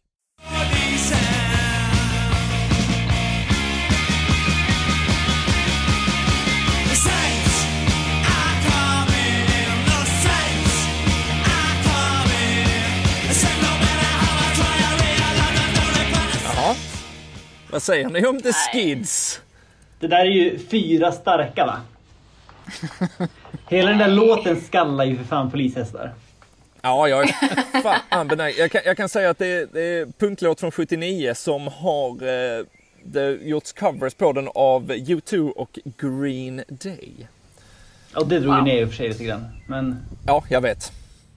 Vad säger ni om The Skids? Det där är ju fyra starka, va? Hela den där låten skallar ju för fan polishästar. Ja, jag är fan benägen. Jag kan, jag kan säga att det är, det är punktlåt från sjuttionio som har eh, det gjorts covers på den av U två och Green Day. Ja, det drog ju wow. ner i och för sig lite grann. Men... Ja, jag vet.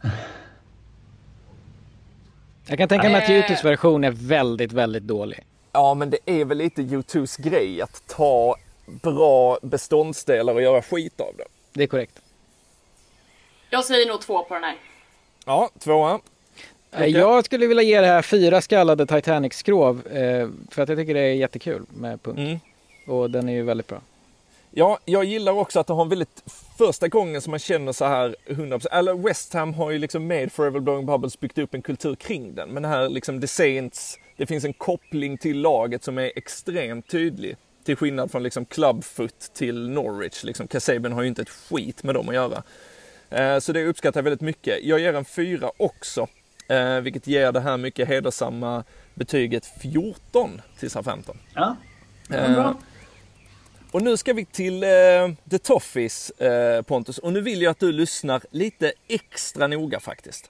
Jag kan tänka mig att U tvås version är väldigt, väldigt dålig. Ja, men det är väl lite U tvås grej att ta bra beståndsdelar och göra skit av det. Det är korrekt. Jag säger nog två på den här. Ja, tvåa. Okay. Jag skulle vilja ge det här fyra skallade Titanic-skrov eh, för att jag tycker det är jättekul med punk. Mm. Och den är ju väldigt bra. Ja, jag gillar också att det har en väldigt första gången som man känner så här hundra procent. Eller West Ham har ju liksom med Forever Blowing Bubbles byggt upp en kultur kring den. Men det här liksom The Saints, det finns en koppling till laget som är extremt tydlig. Till skillnad från liksom Clubfoot till Norwich. Liksom Kasabian har ju inte ett skit med dem att göra. Eh, så det uppskattar jag väldigt mycket. Jag ger en fyra också. Eh, vilket ger det här mycket hedersamma betyget fjorton till Southampton. Ja, det är bra. Eh, och nu ska vi till eh, The Toffees, eh, Pontus. Och nu vill jag att du lyssnar lite extra noga faktiskt.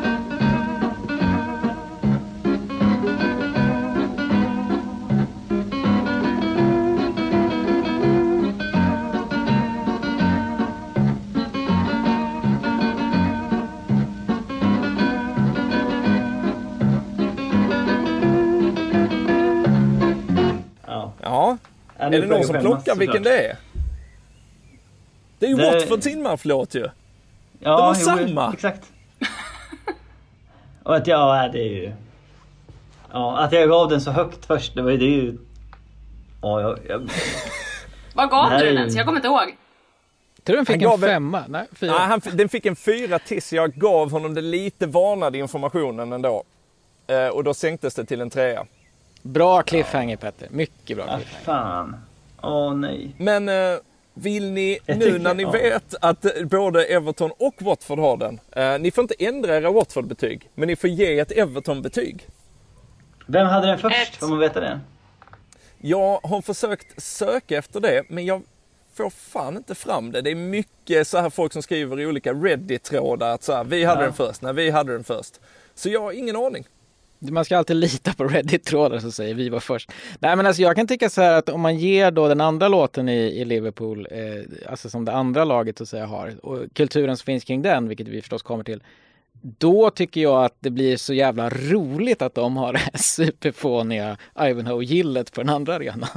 Ja. Är det någon som plockar vilken det är? Det är ju det... Watfords inmarschlåt ju. Ja, de har samma. Exakt. Och att jag det är ju... Ja, att jag gav den så högt först, det var ju det ju... Ja, jag... jag... Vad gav du den ens? Jag kommer inte ihåg. Tror du den fick han en femma? En... Nej, fyra. Nej, han, den fick en fyra tills jag gav honom det lite varnade informationen ändå. Eh, och då sänktes det till en trea. Bra cliffhanger, Petter. Mycket bra cliffhanger. Ah, fan. Åh nej. Men eh, vill ni jag nu tycker, när ni ja. vet att både Everton och Watford har den. Eh, ni får inte ändra era Watford-betyg. Men ni får ge ett Everton-betyg. Vem hade den först? Får man veta det? Jag har försökt söka efter det. Men jag får fan inte fram det. Det är mycket så här folk som skriver i olika Reddit-trådar. Att så här, vi hade ja. den först. Nej, vi hade den först. Så jag har ingen aning. Man ska alltid lita på Reddit-trådar som säger vi var först. Nej, men alltså jag kan tycka så här att om man ger då den andra låten i, i Liverpool, eh, alltså som det andra laget så att säga har, och kulturen som finns kring den, vilket vi förstås kommer till, då tycker jag att det blir så jävla roligt att de har det här superfåniga Ivanhoe-gillet på den andra arenan.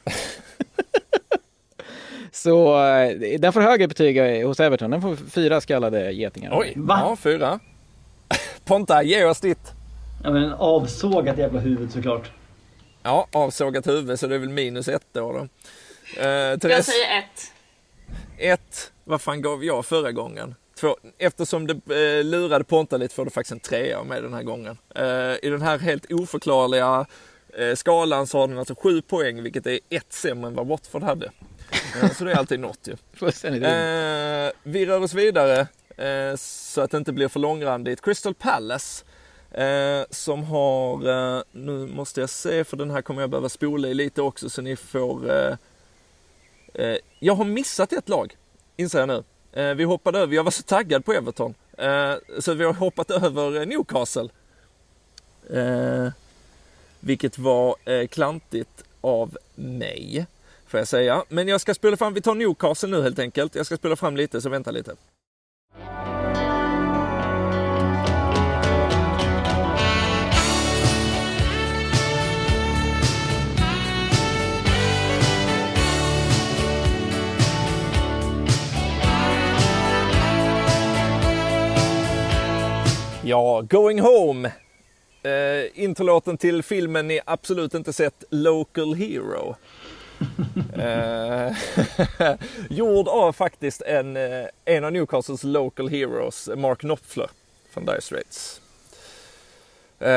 Så eh, den får högre betyg hos Everton. Den får fyra skallade getingar. Oj, Va? ja, fyra. Ponta, ge oss ditt. Ja, men avsågat jävla huvud såklart. Ja, avsågat huvud, så det är väl minus ett då. då. Eh, Therese, Jag säger ett. ett. Vad fan gav jag förra gången? Två. Eftersom det eh, lurade Ponta lite får du faktiskt en trea med den här gången. Eh, I den här helt oförklarliga eh, skalan så har den alltså sju poäng, vilket är ett sämre än vad Watford hade. Eh, så det är alltid något ju. Eh, vi rör oss vidare eh, så att det inte blir för långrandigt. Crystal Palace. Eh, som har, eh, nu måste jag se för den här kommer jag behöva spola i lite också så ni får, eh, eh, jag har missat ett lag, inser jag nu. Eh, vi hoppade över, jag var så taggad på Everton, eh, så vi har hoppat över Newcastle. Eh, vilket var eh, klantigt av mig, får jag säga. Men jag ska spela fram, vi tar Newcastle nu helt enkelt. Jag ska spela fram lite, så vänta lite. Ja, Going Home. Eh, introlåten till filmen ni absolut inte sett, Local Hero. eh, gjord av faktiskt en, en av Newcastles Local Heroes, Mark Knopfler från Dire Straits. Eh,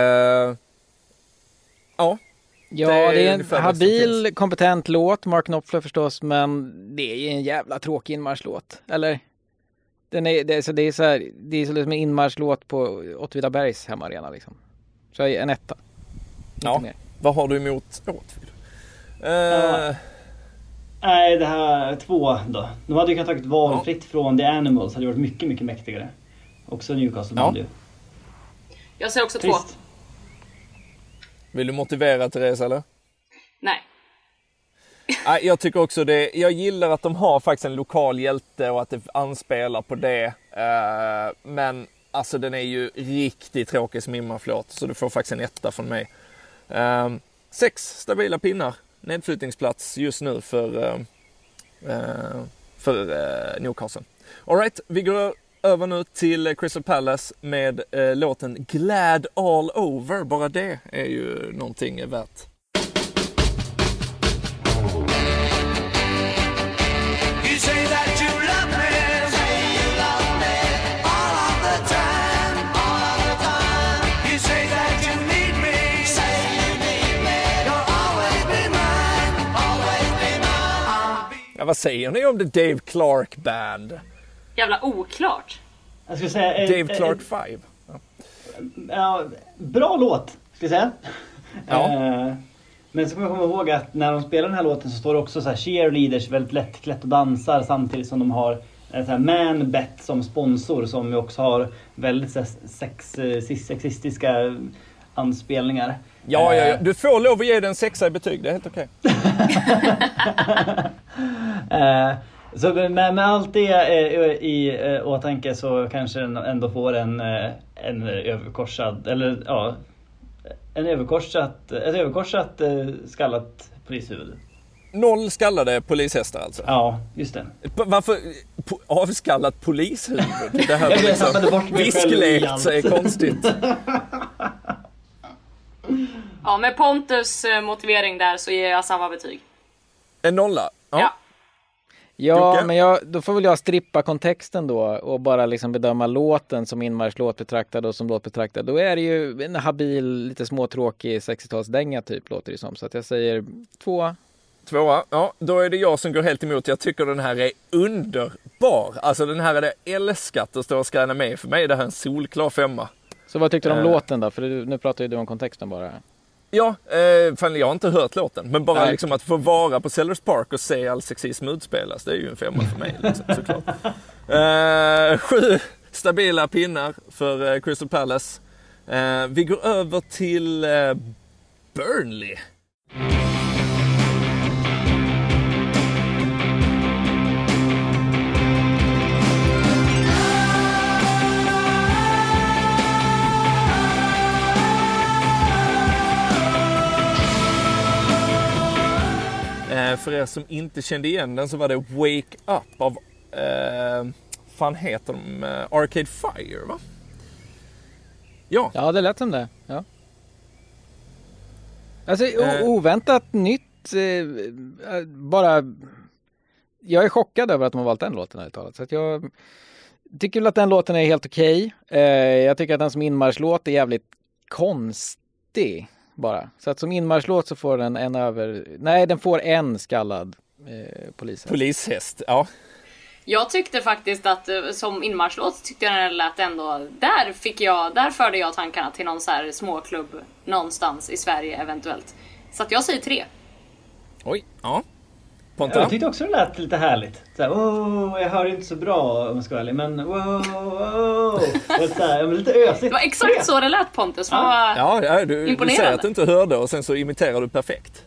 ja. Ja, det är, det är en habil, kompetent låt, Mark Knopfler förstås, men det är en jävla tråkig inmarschlåt, eller? Den är, det, är, så det är så här, det är som en inmarschlåt på Åtvidabergs hemmaarena liksom. Så en etta. Ja, mer. Vad har du emot Åtvid? Uh... Ja. Nej, det här två då. De hade ju kunnat tagit valfritt ja. från The Animals, hade varit mycket, mycket mäktigare. Också Newcastle ja. ju. Jag säger också Trist. två. Vill du motivera, Therese, eller? Nej. Nej, jag tycker också det. Jag gillar att de har faktiskt en lokal hjälte och att det anspelar på det. Uh, men alltså den är ju riktigt tråkig som inmarschlåt, så du får faktiskt en etta från mig. Uh, sex stabila pinnar. Nedflyttningsplats just nu för, uh, uh, för uh, Newcastle. All right, vi går över nu till Crystal Palace med uh, låten Glad All Over. Bara det är ju någonting värt. Ja, vad säger ni om The Dave Clark Band? Jävla oklart. Jag skulle säga... Dave eh, Clark eh, five. Ja. Ja, bra låt, ska jag säga. Ja. Eh, men så kommer jag komma ihåg att när de spelar den här låten så står det också så här cheerleaders väldigt lättklätt och dansar samtidigt som de har så här Man-Bet som sponsor som ju också har väldigt så här, sex, sexistiska anspelningar. Ja, ja, ja, du får lov att ge den sexa i betyg, det är helt okej. eh, så med, med allt det eh, i eh, åtanke så kanske den ändå får en, eh, en överkorsad, eller ja, en överkorsat, ett överkorsat eh, skallat polishuvud. Noll skallade polishästar alltså? Ja, just det. Varför po- avskallat polishuvud? Det här var liksom visklekt så är konstigt. Ja, med Pontus motivering där så ger jag samma betyg. En nolla? Ja. Ja, Ja, Jocke? men jag, då får väl jag strippa kontexten då och bara liksom bedöma låten som inmarschlåt betraktad och som låt betraktad. Då är det ju en habil, lite småtråkig sextiotalsdänga typ låter det som. Så att jag säger två. Tvåa, ja, då är det jag som går helt emot. Jag tycker den här är underbar. Alltså den här är det älskat att stå och skräna med. För mig är det här en solklar femma. Så vad tyckte du om Eh. låten då? För du, nu pratar ju du om kontexten bara. Ja, eh, fan, jag har inte hört låten. Men bara Nej. liksom att få vara på Sellers Park och se all sexism utspelas, det är ju en femma för mig. Liksom, såklart. Eh, sju stabila pinnar för eh, Crystal Palace. Eh, vi går över till eh, Burnley. För er som inte kände igen den så var det Wake Up av, eh, fan heter de, eh, Arcade Fire, va? Ja. Ja, det lät som det. Ja. Alltså, Eh. oväntat nytt. Eh, bara... Jag är chockad över att de har valt den låten här talat. Så att jag tycker väl att den låten är helt okej. Eh, jag tycker att den som inmarschlåt är jävligt konstig. Bara. Så att som inmarschlåt så får den en över... Nej, den får en skallad eh, polishäst. Polishäst, ja. Jag tyckte faktiskt att eh, som inmarschlåt tyckte jag den lät ändå... Där fick jag, där förde jag tankarna till någon så här småklubb någonstans i Sverige eventuellt. Så att jag säger tre. Oj, ja. Ja, Ponta? jag tyckte också det lät lite härligt. Så här, oh, jag hör inte så bra om jag ska vara ärlig, men wow, wow. Och så här, men lite ösigt. Det var exakt så det lät, Pontus. Vad Ja, ja du, du imponerande. säger att du inte hörde och sen så imiterar du perfekt.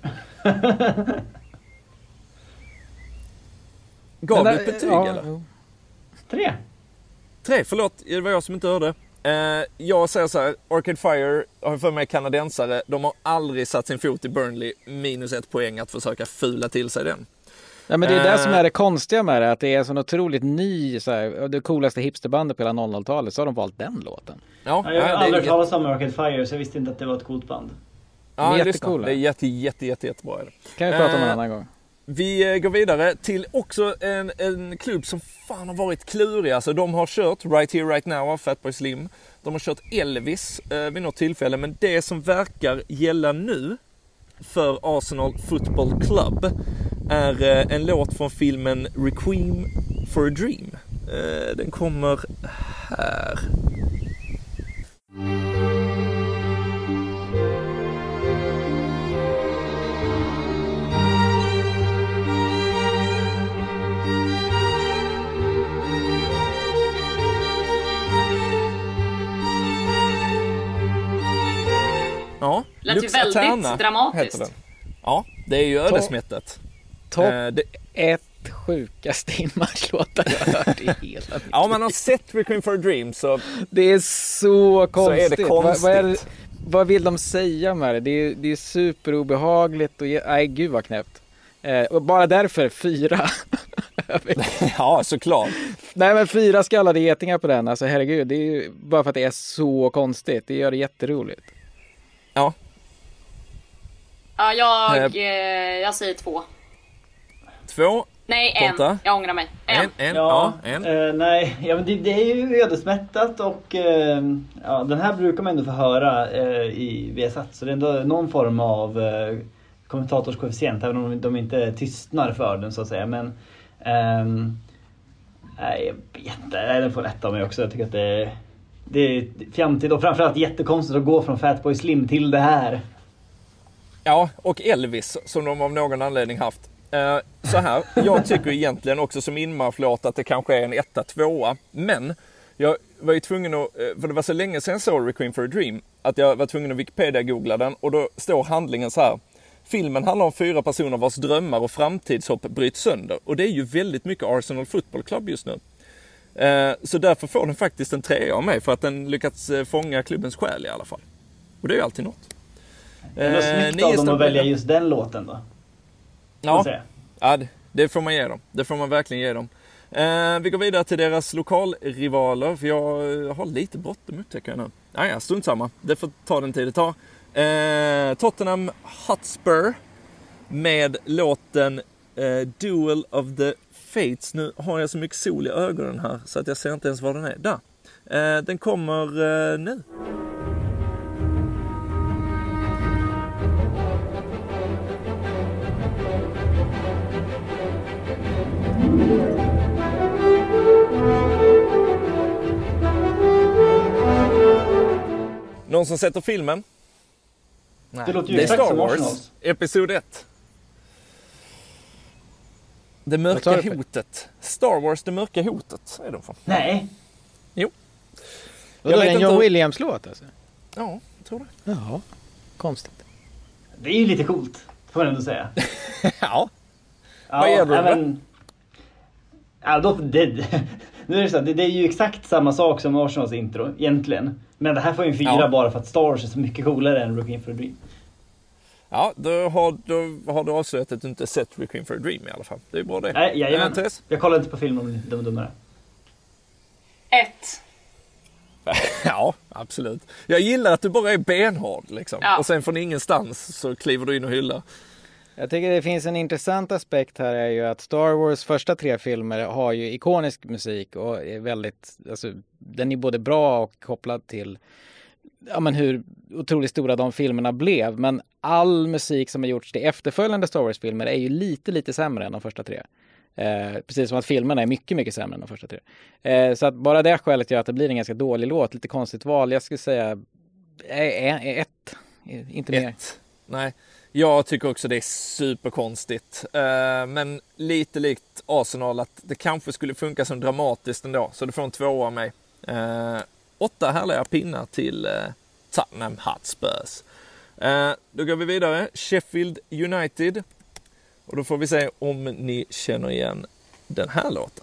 Gav du ett betyg ja, eller? jo. Tre. Tre, förlåt, det var jag som inte hörde. Eh, jag säger så här, Arcade Fire har för mig kanadensare. De har aldrig satt sin fot i Burnley. Minus ett poäng att försöka fula till sig den. Ja, men det är det Eh. som är det konstiga med det. Att det är så otroligt ny, så här, det coolaste hipsterbandet på hela noll noll-talet. Så har de valt den låten. Ja, Ja, jag har ja, aldrig hört det är, talas om Arcade Fire, så jag visste inte att det var ett coolt band. ja, lyssna. jättecoola. Det är jätte, jätte, jätte, jättebra. Är det. Kan vi prata om en Eh. annan gång. Vi eh, går vidare till också en, en klubb som fan har varit klurig. Alltså, de har kört Right Here Right Now av Fatboy Slim. De har kört Elvis eh, vid något tillfälle. Men det som verkar gälla nu för Arsenal Football Club är eh, en låt från filmen Requiem for a Dream. Eh, den kommer här. Ja, Lät ju Lux väldigt Aterna dramatiskt. heter den. Ja, det är ju ödesmättat. Topp Eh, det, ett sjukaste inmarschlåtar jag har hört i hela mitt ja, om man liv. har sett Requiem for a Dream så... Det är så konstigt. Så är det Vad, vad, är det, konstigt. vad vill de säga med det? Det är, det är superobehagligt och... Nej, gud vad knäppt. Eh, och bara därför fyra. Ja, såklart. Nej, men fyra skallade getingar på den. Alltså herregud, det är ju bara för att det är så konstigt. Det gör det jätteroligt. Ja, Ja, jag, Eh. eh, jag säger två. två, Nej, en. Ponta? Jag ångrar mig. En. en, en, Ja, ja, en. eh, nej, ja, men det, det är ju ödesmättat och eh, ja, den här brukar man ändå få höra eh, i Viasat. Så det är ändå någon form av eh, kommentatorskoefficient, även om de inte tystnar för den så att säga. Men ehm, nej, jag vet inte, nej, den får rätt av mig också. Jag tycker att det, det är fjantigt och framförallt jättekonstigt att gå från Fatboy Slim till det här. Ja, och Elvis som de av någon anledning haft. Eh, så här, jag tycker egentligen också som inmarschlåt att det kanske är en etta, tvåa. Men jag var ju tvungen att, eh, för det var så länge sedan jag såg Requiem for a Dream, att jag var tvungen att Wikipedia-googla den och då står handlingen så här. Filmen handlar om fyra personer vars drömmar och framtidshopp bryts sönder. Och det är ju väldigt mycket Arsenal Football Club just nu. Eh, så därför får den faktiskt en trea av mig för att den lyckats eh, fånga klubbens själ i alla fall. Och det är ju alltid något. Det var snyggt av dem att välja just den låten då. Ja, säga. ja det, det får man ge dem. Det får man verkligen ge dem. Eh, vi går vidare till deras lokalrivaler. För jag har lite bråttom upptäcker jag nu. Ah, ja, strunt samma. Det får ta den tid det tar. Eh, Tottenham Hotspur med låten eh, Duel of the Fates. Nu har jag så mycket sol i ögonen här så att jag ser inte ens var den är. Där. Eh, den kommer eh, nu. Någon som sätter filmen? Nej. Det låter ju det är exakt Star som Wars, Arsenals. episod ett. Det Vad mörka tar du för? hotet. Star Wars, det mörka hotet är de från. Nej. Jo. Och då är vet det en inte John hur- Williams-låt alltså? Ja, jag tror det. Ja, konstigt. Det är ju lite coolt, får jag ändå säga. ja. Ja, Vad är det då? men, ja, då det, nu är det så det, det är ju exakt samma sak som Arsenals intro egentligen. Men det här får ju en fyra Ja. bara för att Star Wars är så mycket coolare än Requiem for a Dream. Ja, då har, då har du avslöjat att du inte sett Requiem for a Dream i alla fall. Det är bra det. Nej, jajamän. Eh, Therese? Jag kollar inte på film om de är dummare. Ett. Ja, absolut. Jag gillar att du bara är benhård liksom. Ja. Och sen från ingenstans så kliver du in och hyllar. Jag tycker det finns en intressant aspekt här är ju att Star Wars första tre filmer har ju ikonisk musik och är väldigt, alltså den är både bra och kopplad till ja, men hur otroligt stora de filmerna blev. Men all musik som har gjorts till efterföljande Star Wars-filmer är ju lite, lite sämre än de första tre. Eh, precis som att filmerna är mycket, mycket sämre än de första tre. Eh, så att bara det skälet gör att det blir en ganska dålig låt. Lite konstigt val. Jag skulle säga eh, eh, ett, inte mer. Ett. Nej, jag tycker också det är superkonstigt. Eh, men lite likt Arsenal att det kanske skulle funka som dramatiskt ändå. Så du får en tvåa av mig. Eh, åtta härliga pinnar till eh, Tottenham Hotspurs. Eh, då går vi vidare. Sheffield United. Och då får vi se om ni känner igen den här låten.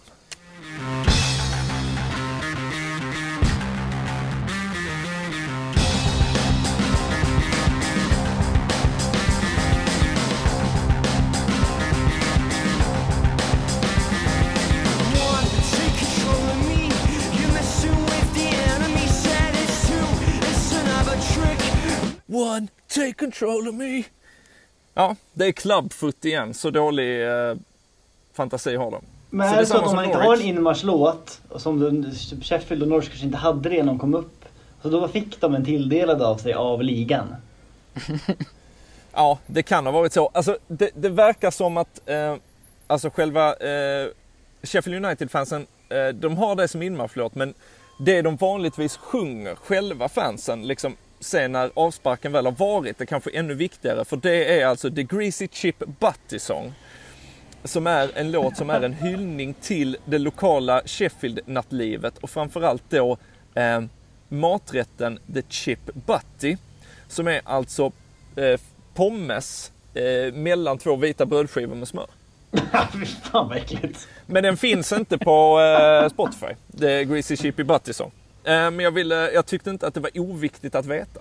One, take control of me. Ja, det är Clubfoot igen. Så dålig eh, fantasi har de. Men så är det så samma att om som man inte Norwich. har en inmarschlåt, som de, Sheffield och Norwich kanske inte hade det när de kom upp, så då fick de en tilldelad av sig av ligan? Ja, det kan ha varit så. Alltså, det, det verkar som att eh, alltså själva eh, Sheffield United-fansen, eh, de har det som inmarschlåt, men det de vanligtvis sjunger, själva fansen, liksom sen när avsparken väl har varit, det kanske är ännu viktigare, för det är alltså The Greasy Chip Butty Song, som är en låt som är en hyllning till det lokala Sheffield-nattlivet och framförallt då eh, maträtten The Chip Butty, som är alltså eh, pommes eh, mellan två vita brödskivor med smör. Fy fan vad äckligt. Men den finns inte på eh, Spotify, The Greasy Chippy Butty Song. Eh, men jag, ville, jag tyckte inte att det var oviktigt att veta.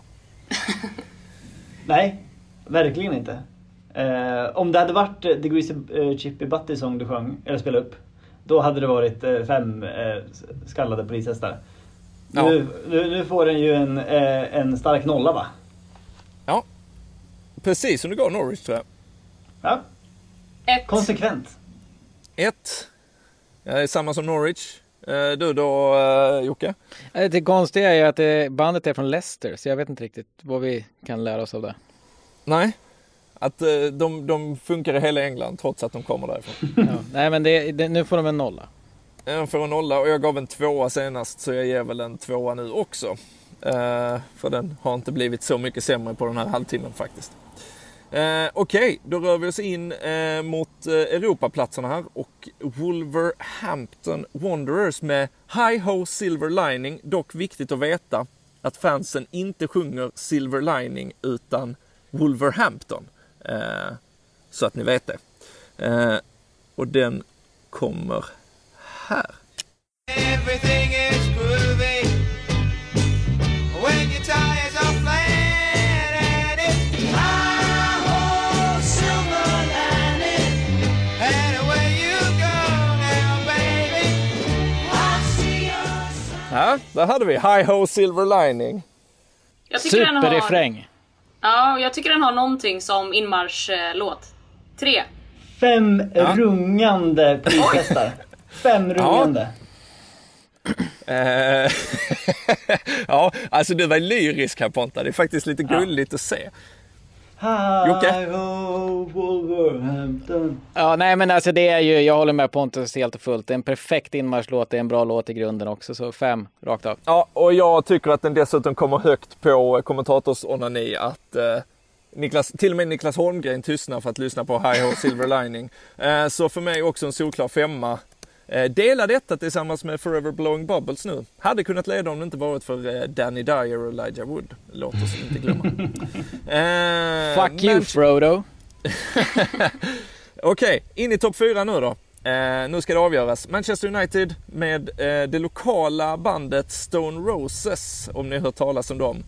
Nej, verkligen inte. Eh, om det hade varit The Greasy uh, Chippy Butty Song du sjöng, eller spelade upp, då hade det varit eh, fem eh, skallade polishästar. Ja. Nu, nu, nu får den ju en, eh, en stark nolla, va? Ja, precis som det går Norwich, tror jag. Ja, Ett. konsekvent. Ett. Jag är samma som Norwich. Eh, du då, eh, Jocke? Det konstiga är ju att det, bandet är från Leicester, så jag vet inte riktigt vad vi kan lära oss av det. Nej. Att eh, de, de funkar i hela England trots att de kommer därifrån. Ja. Nej, men det, det, nu får de en nolla. Jag får en nolla och jag gav en tvåa senast, så jag ger väl en tvåa nu också. Eh, för den har inte blivit så mycket sämre på den här halvtimmen faktiskt. Eh, Okej, okay, då rör vi oss in eh, mot eh, Europaplatserna här och Wolverhampton Wanderers med Hi Ho Silver Lining. Dock viktigt att veta att fansen inte sjunger Silver Lining utan Wolverhampton. Eh, så att ni vet det. Eh, och den kommer här. Everything is groovy when your tires are flat and it's high ho silver lining and away you go now baby I see us. Ja, där hade vi Hi Ho Silver Lining. Jag tycker den har, Superrefräng. ja, jag tycker den har någonting som inmarsch-låt. Tre. Fem Ja. rungande polishästar. Fem rungande. Eh, ja, alltså du var lyrisk här, Ponta. Det är faktiskt lite gulligt att se. Jocke? Hi ho Wolverhampton. Ja, nej men alltså det är ju, jag håller med Pontus helt och fullt. Det är en perfekt inmarschlåt, det är en bra låt i grunden också, så fem rakt av. Ja, och jag tycker att den dessutom kommer högt på kommentators onani att eh, Niklas, till och med Niklas Holmgren tystnar för att lyssna på Hi Ho Silver Lining. Eh, så för mig också en solklar femma. Eh, dela detta tillsammans med Forever Blowing Bubbles nu. Hade kunnat leda om det inte varit för eh, Danny Dyer och Elijah Wood. Låt oss inte glömma. eh, Fuck you, Frodo. Okej, okay, in i topp fyra nu då. Eh, nu ska det avgöras. Manchester United med eh, det lokala bandet Stone Roses, om ni har hört talas om dem.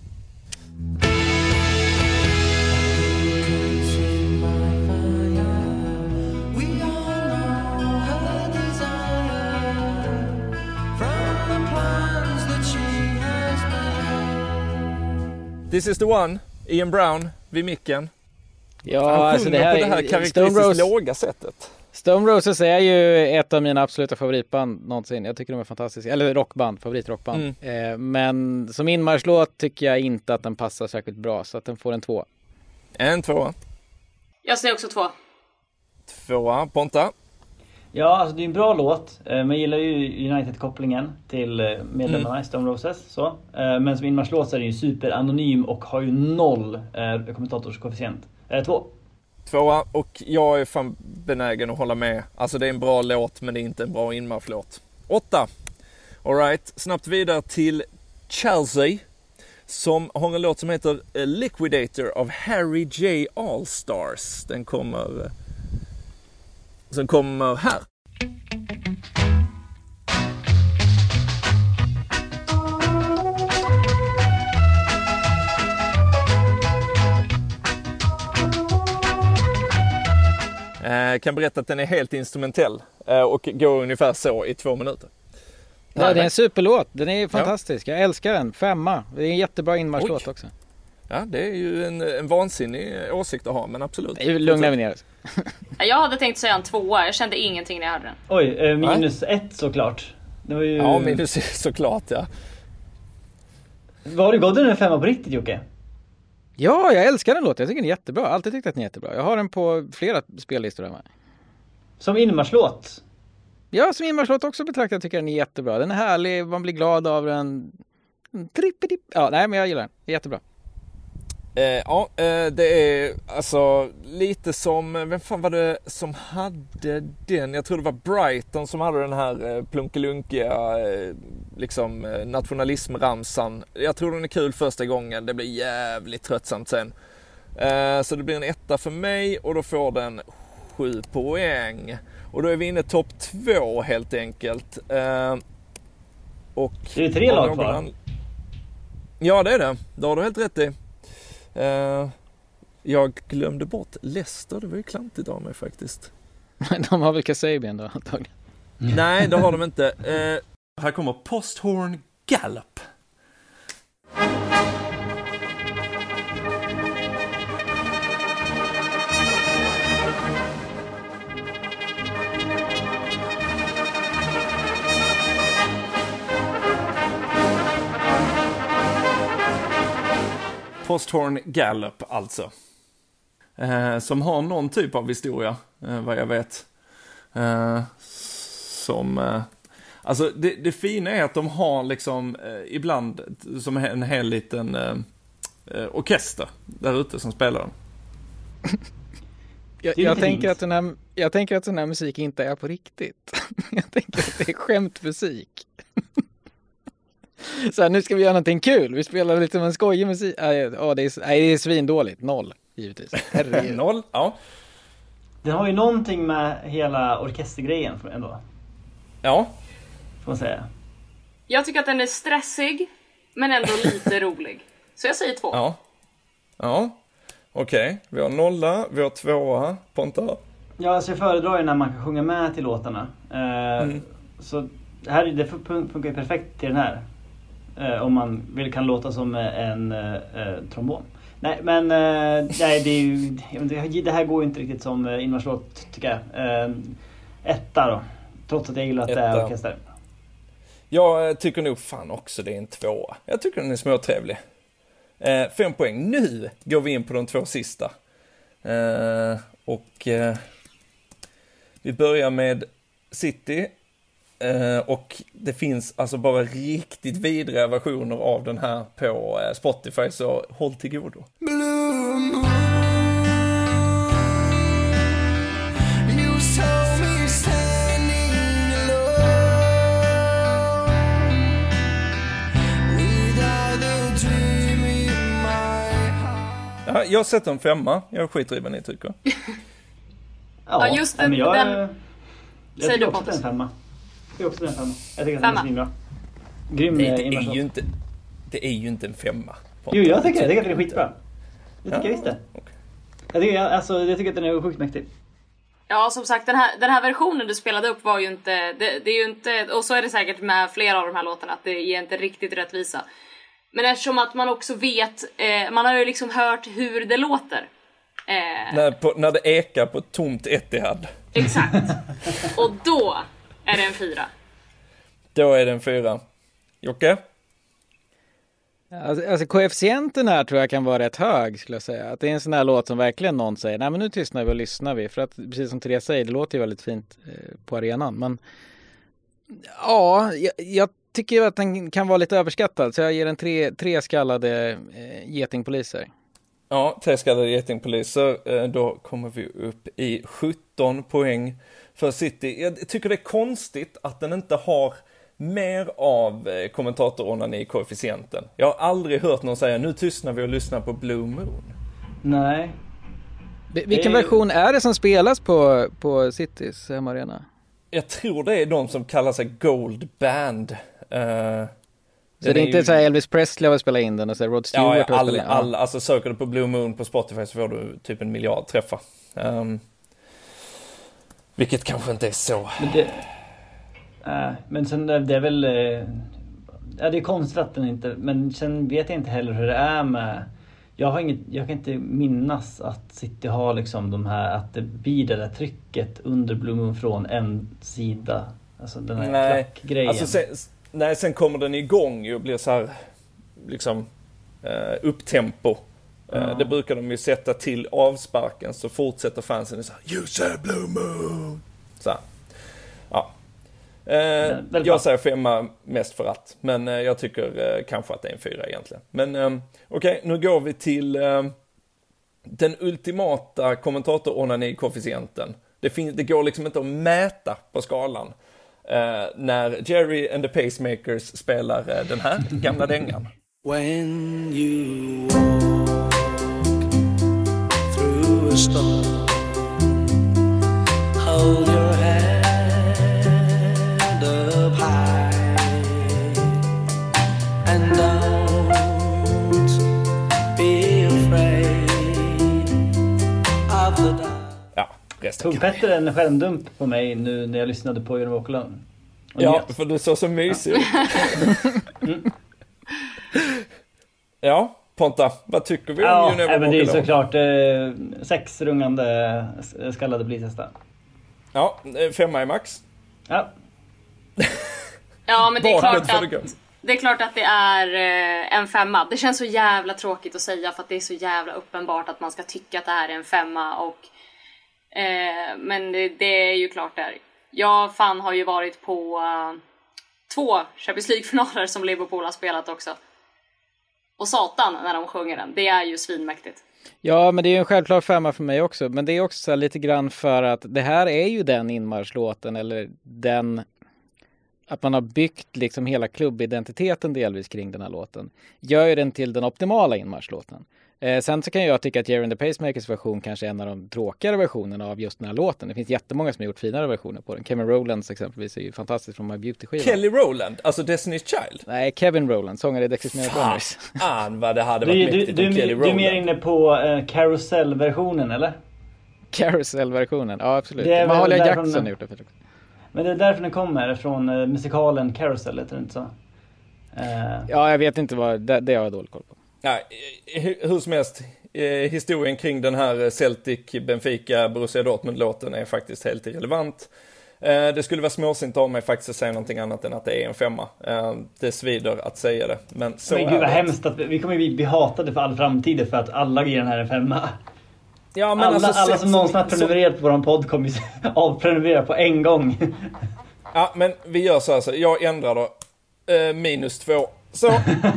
This is the one, Ian Brown vid micken. Ja, Han alltså det sjunger här, på det här Stone karaktäristiskt Roses, låga sättet. Stone Roses är ju ett av mina absoluta favoritband någonsin. Jag tycker de är fantastiska. Eller rockband, favoritrockband. Mm. Eh, men som inmarschlåt tycker jag inte att den passar särskilt bra, så att den får en två. En tvåa. Jag säger också två. Tvåa, Ponta. Ja, alltså det är en bra låt. Men jag gillar ju United-kopplingen till medlemmarna mm. i Stone Roses. Så. Men som inmarschlåt så är den ju superanonym och har ju noll eh, kommentatorskoefficient. Eh, två. Tvåa, och jag är fan benägen att hålla med. Alltså det är en bra låt, men det är inte en bra inmarschlåt. Åtta. All right, snabbt vidare till Chelsea, som har en låt som heter Liquidator av Harry J. Allstars. Den kommer... Som kommer här. Eh, kan berätta att den är helt instrumentell eh, och går ungefär så i två minuter. Ja, det är en superlåt. Den är fantastisk. Jag älskar den. Femma. Det är en jättebra inmarschlåt också. Ja, det är ju en, en vansinnig åsikt att ha, men absolut. Det är ju lugna vi ner. Jag hade tänkt säga en tvåa. Jag kände ingenting när jag hörde den. Oj, eh, minus Nej. ett såklart. Det var ju... Ja, minus ett såklart, ja. Var det gått den en femma på riktigt, Jocke? Ja, jag älskar den låten. Jag tycker den är jättebra. Jag har alltid tyckt att den är jättebra. Jag har den på flera spellistor hemma. Som inmarschlåt? Ja, som inmarschlåt också betraktar jag tycker den är jättebra. Den är härlig, man blir glad av den. Trippedipp. Ja, nej, men jag gillar den. Det är jättebra. Eh, ja, eh, det är alltså lite som, vem fan var det som hade den? Jag tror det var Brighton som hade den här eh, plunkelunkiga eh, liksom eh, nationalismramsan. Jag tror den är kul första gången, det blir jävligt tröttsamt sen. Eh, så det blir en etta för mig och då får den sju poäng. Och då är vi inne topp två helt enkelt. Eh, och det är tre lag kvar. An... Ja, det är det. Då har du helt rätt i. Uh, jag glömde bort Leicester, det var ju klantigt av mig faktiskt. De har väl Kasabian då antagligen. Mm. Nej, det har de inte. Uh, här kommer Posthorn Gallop. Posthorn Gallop alltså. Eh, som har någon typ av historia, eh, vad jag vet. Eh, som... Eh, alltså det, det fina är att de har liksom eh, ibland som en hel liten eh, orkester där ute som spelar dem. Jag, jag, tänker att den här, jag tänker att den här musik inte är på riktigt. Jag tänker att det är skämtmusik. Så här, nu ska vi göra någonting kul. Vi spelar lite med en skojig musik. Ja, det är, nej, det är svindåligt. Noll, givetvis. Noll, ja. Den har ju någonting med hela orkestergrejen ändå. Ja. Får man säga. Jag tycker att den är stressig, men ändå lite rolig. Så jag säger två. Ja. Ja. Okej. Okay. Vi har nolla, vi har tvåa. Ponta. Ja, alltså jag föredrar ju när man kan sjunga med till låtarna. Eh, mm. Så här, det funkar ju perfekt till den här. Eh, om man vill kan låta som en eh, trombon. Nej, men eh, nej, det, är ju, det här går ju inte riktigt som inmarschlåt tycker jag. Eh, etta då. Trots att jag gillar att etta. Det är orkester. Jag tycker nog fan också det är en tvåa. Jag tycker den är småtrevlig. Eh, fem poäng. Nu går vi in på de två sista. Eh, och eh, vi börjar med City. Uh, och det finns alltså bara riktigt vidriga versioner av den här på uh, Spotify, så håll till godo. Ja, jag sätter en femma. Jag skiter i vad ni tycker. Ja, just men jag, den- jag, jag Säg tycker du, också att det är en Pontus. femma. Jag tycker också att det är en femma. Jag tycker att Femma. den är svinbra. Grym Det, eh, det, är inmarslåt. ju inte, det är ju inte en femma. Jo, jag tycker det. Jag tycker att den är skitbra. Jag tycker Ja, visst det. okej. Jag tycker, alltså, jag tycker att den är sjukt mäktig. Ja, som sagt, den här, den här versionen du spelade upp var ju inte, det, det är ju inte, och så är det säkert med flera av de här låtarna, att det är inte riktigt rättvisa. Men eftersom att man också vet, eh, man har ju liksom hört hur det låter. Eh, När, på, när det ekar på ett tomt Etihad, exakt. Och då är det en fyra. då är det en fyra. Jocke? Alltså, alltså koefficienten här tror jag kan vara rätt hög, skulle jag säga. Att det är en sån här låt som verkligen någon säger, nej men nu tystnar vi och lyssnar vi. För att precis som Therese säger, det låter ju väldigt fint eh, på arenan. Men ja, jag, jag tycker att den kan vara lite överskattad. Så jag ger den tre, tre skallade eh, getingpoliser. Ja, tre skallade getingpoliser. Eh, Då kommer vi upp i sjutton poäng för City. Jag tycker det är konstigt att den inte har mer av eh, kommentatorerna i koefficienten. Jag har aldrig hört någon säga, nu tystnar vi och lyssnar på Blue Moon. Nej. Vi- Vilken Det är- version är det som spelas på, på Citys hemmaarena? Jag tror det är de som kallar sig Gold Band. Eh, Så det är inte så här Elvis Presley har spelat in den och så här Rod Stewart Ja, har spelat all, in. all, alltså söker du på Blue Moon på Spotify så får du typ en miljard träffar. Um, vilket kanske inte är så. Men det... Äh, men sen är det är väl... eh, Ja, det är konstigt att den inte... Men sen vet jag inte heller hur det är med... Jag har inget... Jag kan inte minnas att City har liksom de här... Att det blir det där trycket under Blue Moon från en sida. Alltså den här Nej, klackgrejen. alltså sen, nej, sen kommer den igång ju och blir så här liksom uh, upptempo. Ja. Uh, det brukar de ju sätta till avsparken så fortsätter fansen så här, you said Blue Moon. Så här. Ja. Uh, väldigt bra. jag säger femma mest för att, men uh, jag tycker uh, kanske att det är en fyra egentligen. Men um, okej, okay, nu går vi till uh, den ultimata kommentator-onani-koefficienten. Det, fin- det går liksom inte att mäta på skalan. Uh, när Jerry and the Pacemakers spelar uh, den här gamla dängan. When you walk through a storm, hold your head up high and don't be afraid of the dark. Ja, resten Tog kan- Petter en skärmdump på mig nu när jag lyssnade på Your Walk Alone? Och Ja, njöt. för du såg så mysig ut. Ja, Ponta, vad tycker vi om Ja, You Never även det är Walk Alone? såklart eh, sex rungande skallade polishästar. Ja, eh, femma i max. Ja, Ja, men det är, Bakåt klart får det gå. att, det är klart att det är eh, en femma. Det känns så jävla tråkigt att säga för att det är så jävla uppenbart att man ska tycka att det här är en femma. Och, eh, men det, det är ju klart där. Jag fan har ju varit på uh, två Champions League-finaler som Liverpool har spelat också. Och satan när de sjunger den. Det är ju svinmäktigt. Ja, men det är ju en självklar femma för mig också. Men det är också så här lite grann för att det här är ju den inmarschlåten eller den... Att man har byggt liksom hela klubbidentiteten delvis kring den här låten. Gör ju den till den optimala inmarschlåten. Eh, sen så kan jag tycka att Jerry and the Pacemakers version kanske är en av de tråkigare versionerna av just den här låten. Det finns jättemånga som har gjort finare versioner på den. Kevin Rowlands exempelvis är ju fantastisk från My Beauty-skivan. Kelly Rowland, alltså Destiny's Child. Nej, Kevin Rowland, sångare i Dexys Megatoners. Fan vad det hade du, varit du, mäktigt du, om du, Kelly du är mer Rowland. inne på eh, Carousel-versionen, eller? Carousel-versionen, ja absolut. Det är Men väl Mahalia därifrån Jackson den- har gjort det för Men det är därför den kommer, från eh, musikalen Carousel, heter det inte så? Eh, Ja, jag vet inte vad, det, det har jag dålig koll på. Nej, hu- hur som helst, eh, historien kring den här Celtic, Benfica, Borussia Dortmund-låten är faktiskt helt irrelevant. Eh, det skulle vara småsint av mig faktiskt att säga någonting annat än att det är en femma. Eh, det svider att säga det, men så men är gud vad det. hemskt att vi, vi kommer bli, bli hatade för all framtid för att alla ger den här en femma. Ja, men Alla, alltså, alla sätt som någonsin har så- prenumererat på våran podd kommer ju avprenumerera på en gång. Ja, men vi gör så här, så jag ändrar då. Eh, minus två. Så.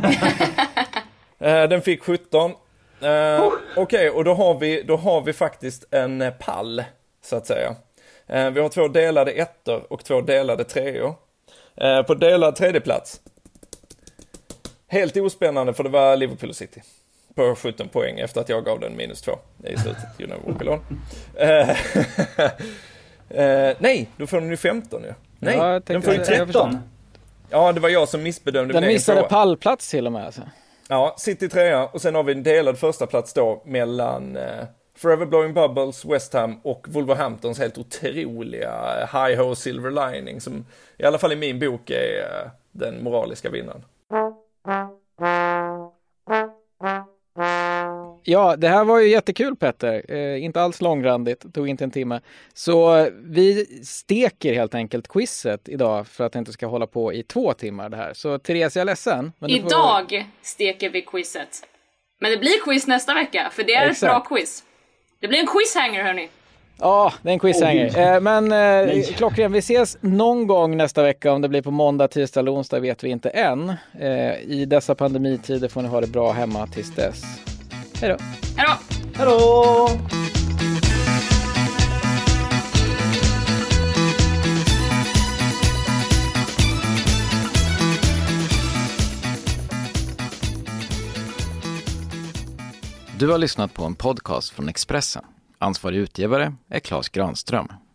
eh, den fick sjutton. Eh, Okej, okay, och då har, vi, då har vi faktiskt en eh, pall, så att säga. Eh, vi har två delade ettor och två delade treor. Eh, på delad tredje plats. Helt ospännande för det var Liverpool City. på sjutton poäng efter att jag gav den minus två i slutet. You know, walk alone. Uh, uh, nej, då får den ju femton ju. Nej, Ja, den får ju tretton. Ja, det var jag som missbedömde Den min egen missade tvåa. pallplats till och med alltså. Ja, City trea och sen har vi en delad första plats då mellan eh, Forever Blowing Bubbles, West Ham och Wolverhamptons helt otroliga eh, Hi Ho Silver Lining som i alla fall i min bok är eh, den moraliska vinnaren. Ja, det här var ju jättekul Petter. Eh, inte alls långrandigt, tog inte en timme. Så eh, vi steker helt enkelt quizet idag för att det inte ska hålla på i två timmar det här. Så Therese, jag är ledsen. Men du får... Idag steker vi quizet. Men det blir quiz nästa vecka, för det är Exakt. ett bra quiz. Det blir en quizhanger hörni. Ja, det är en quizhanger. Åh, eh, men eh, klockrent, vi ses någon gång nästa vecka. Om det blir på måndag, tisdag eller onsdag vet vi inte än. Eh, I dessa pandemitider får ni ha det bra hemma tills dess. Hej då. Hejdå! Hallå! Du har lyssnat på en podcast från Expressen. Ansvarig utgivare är Claes Granström.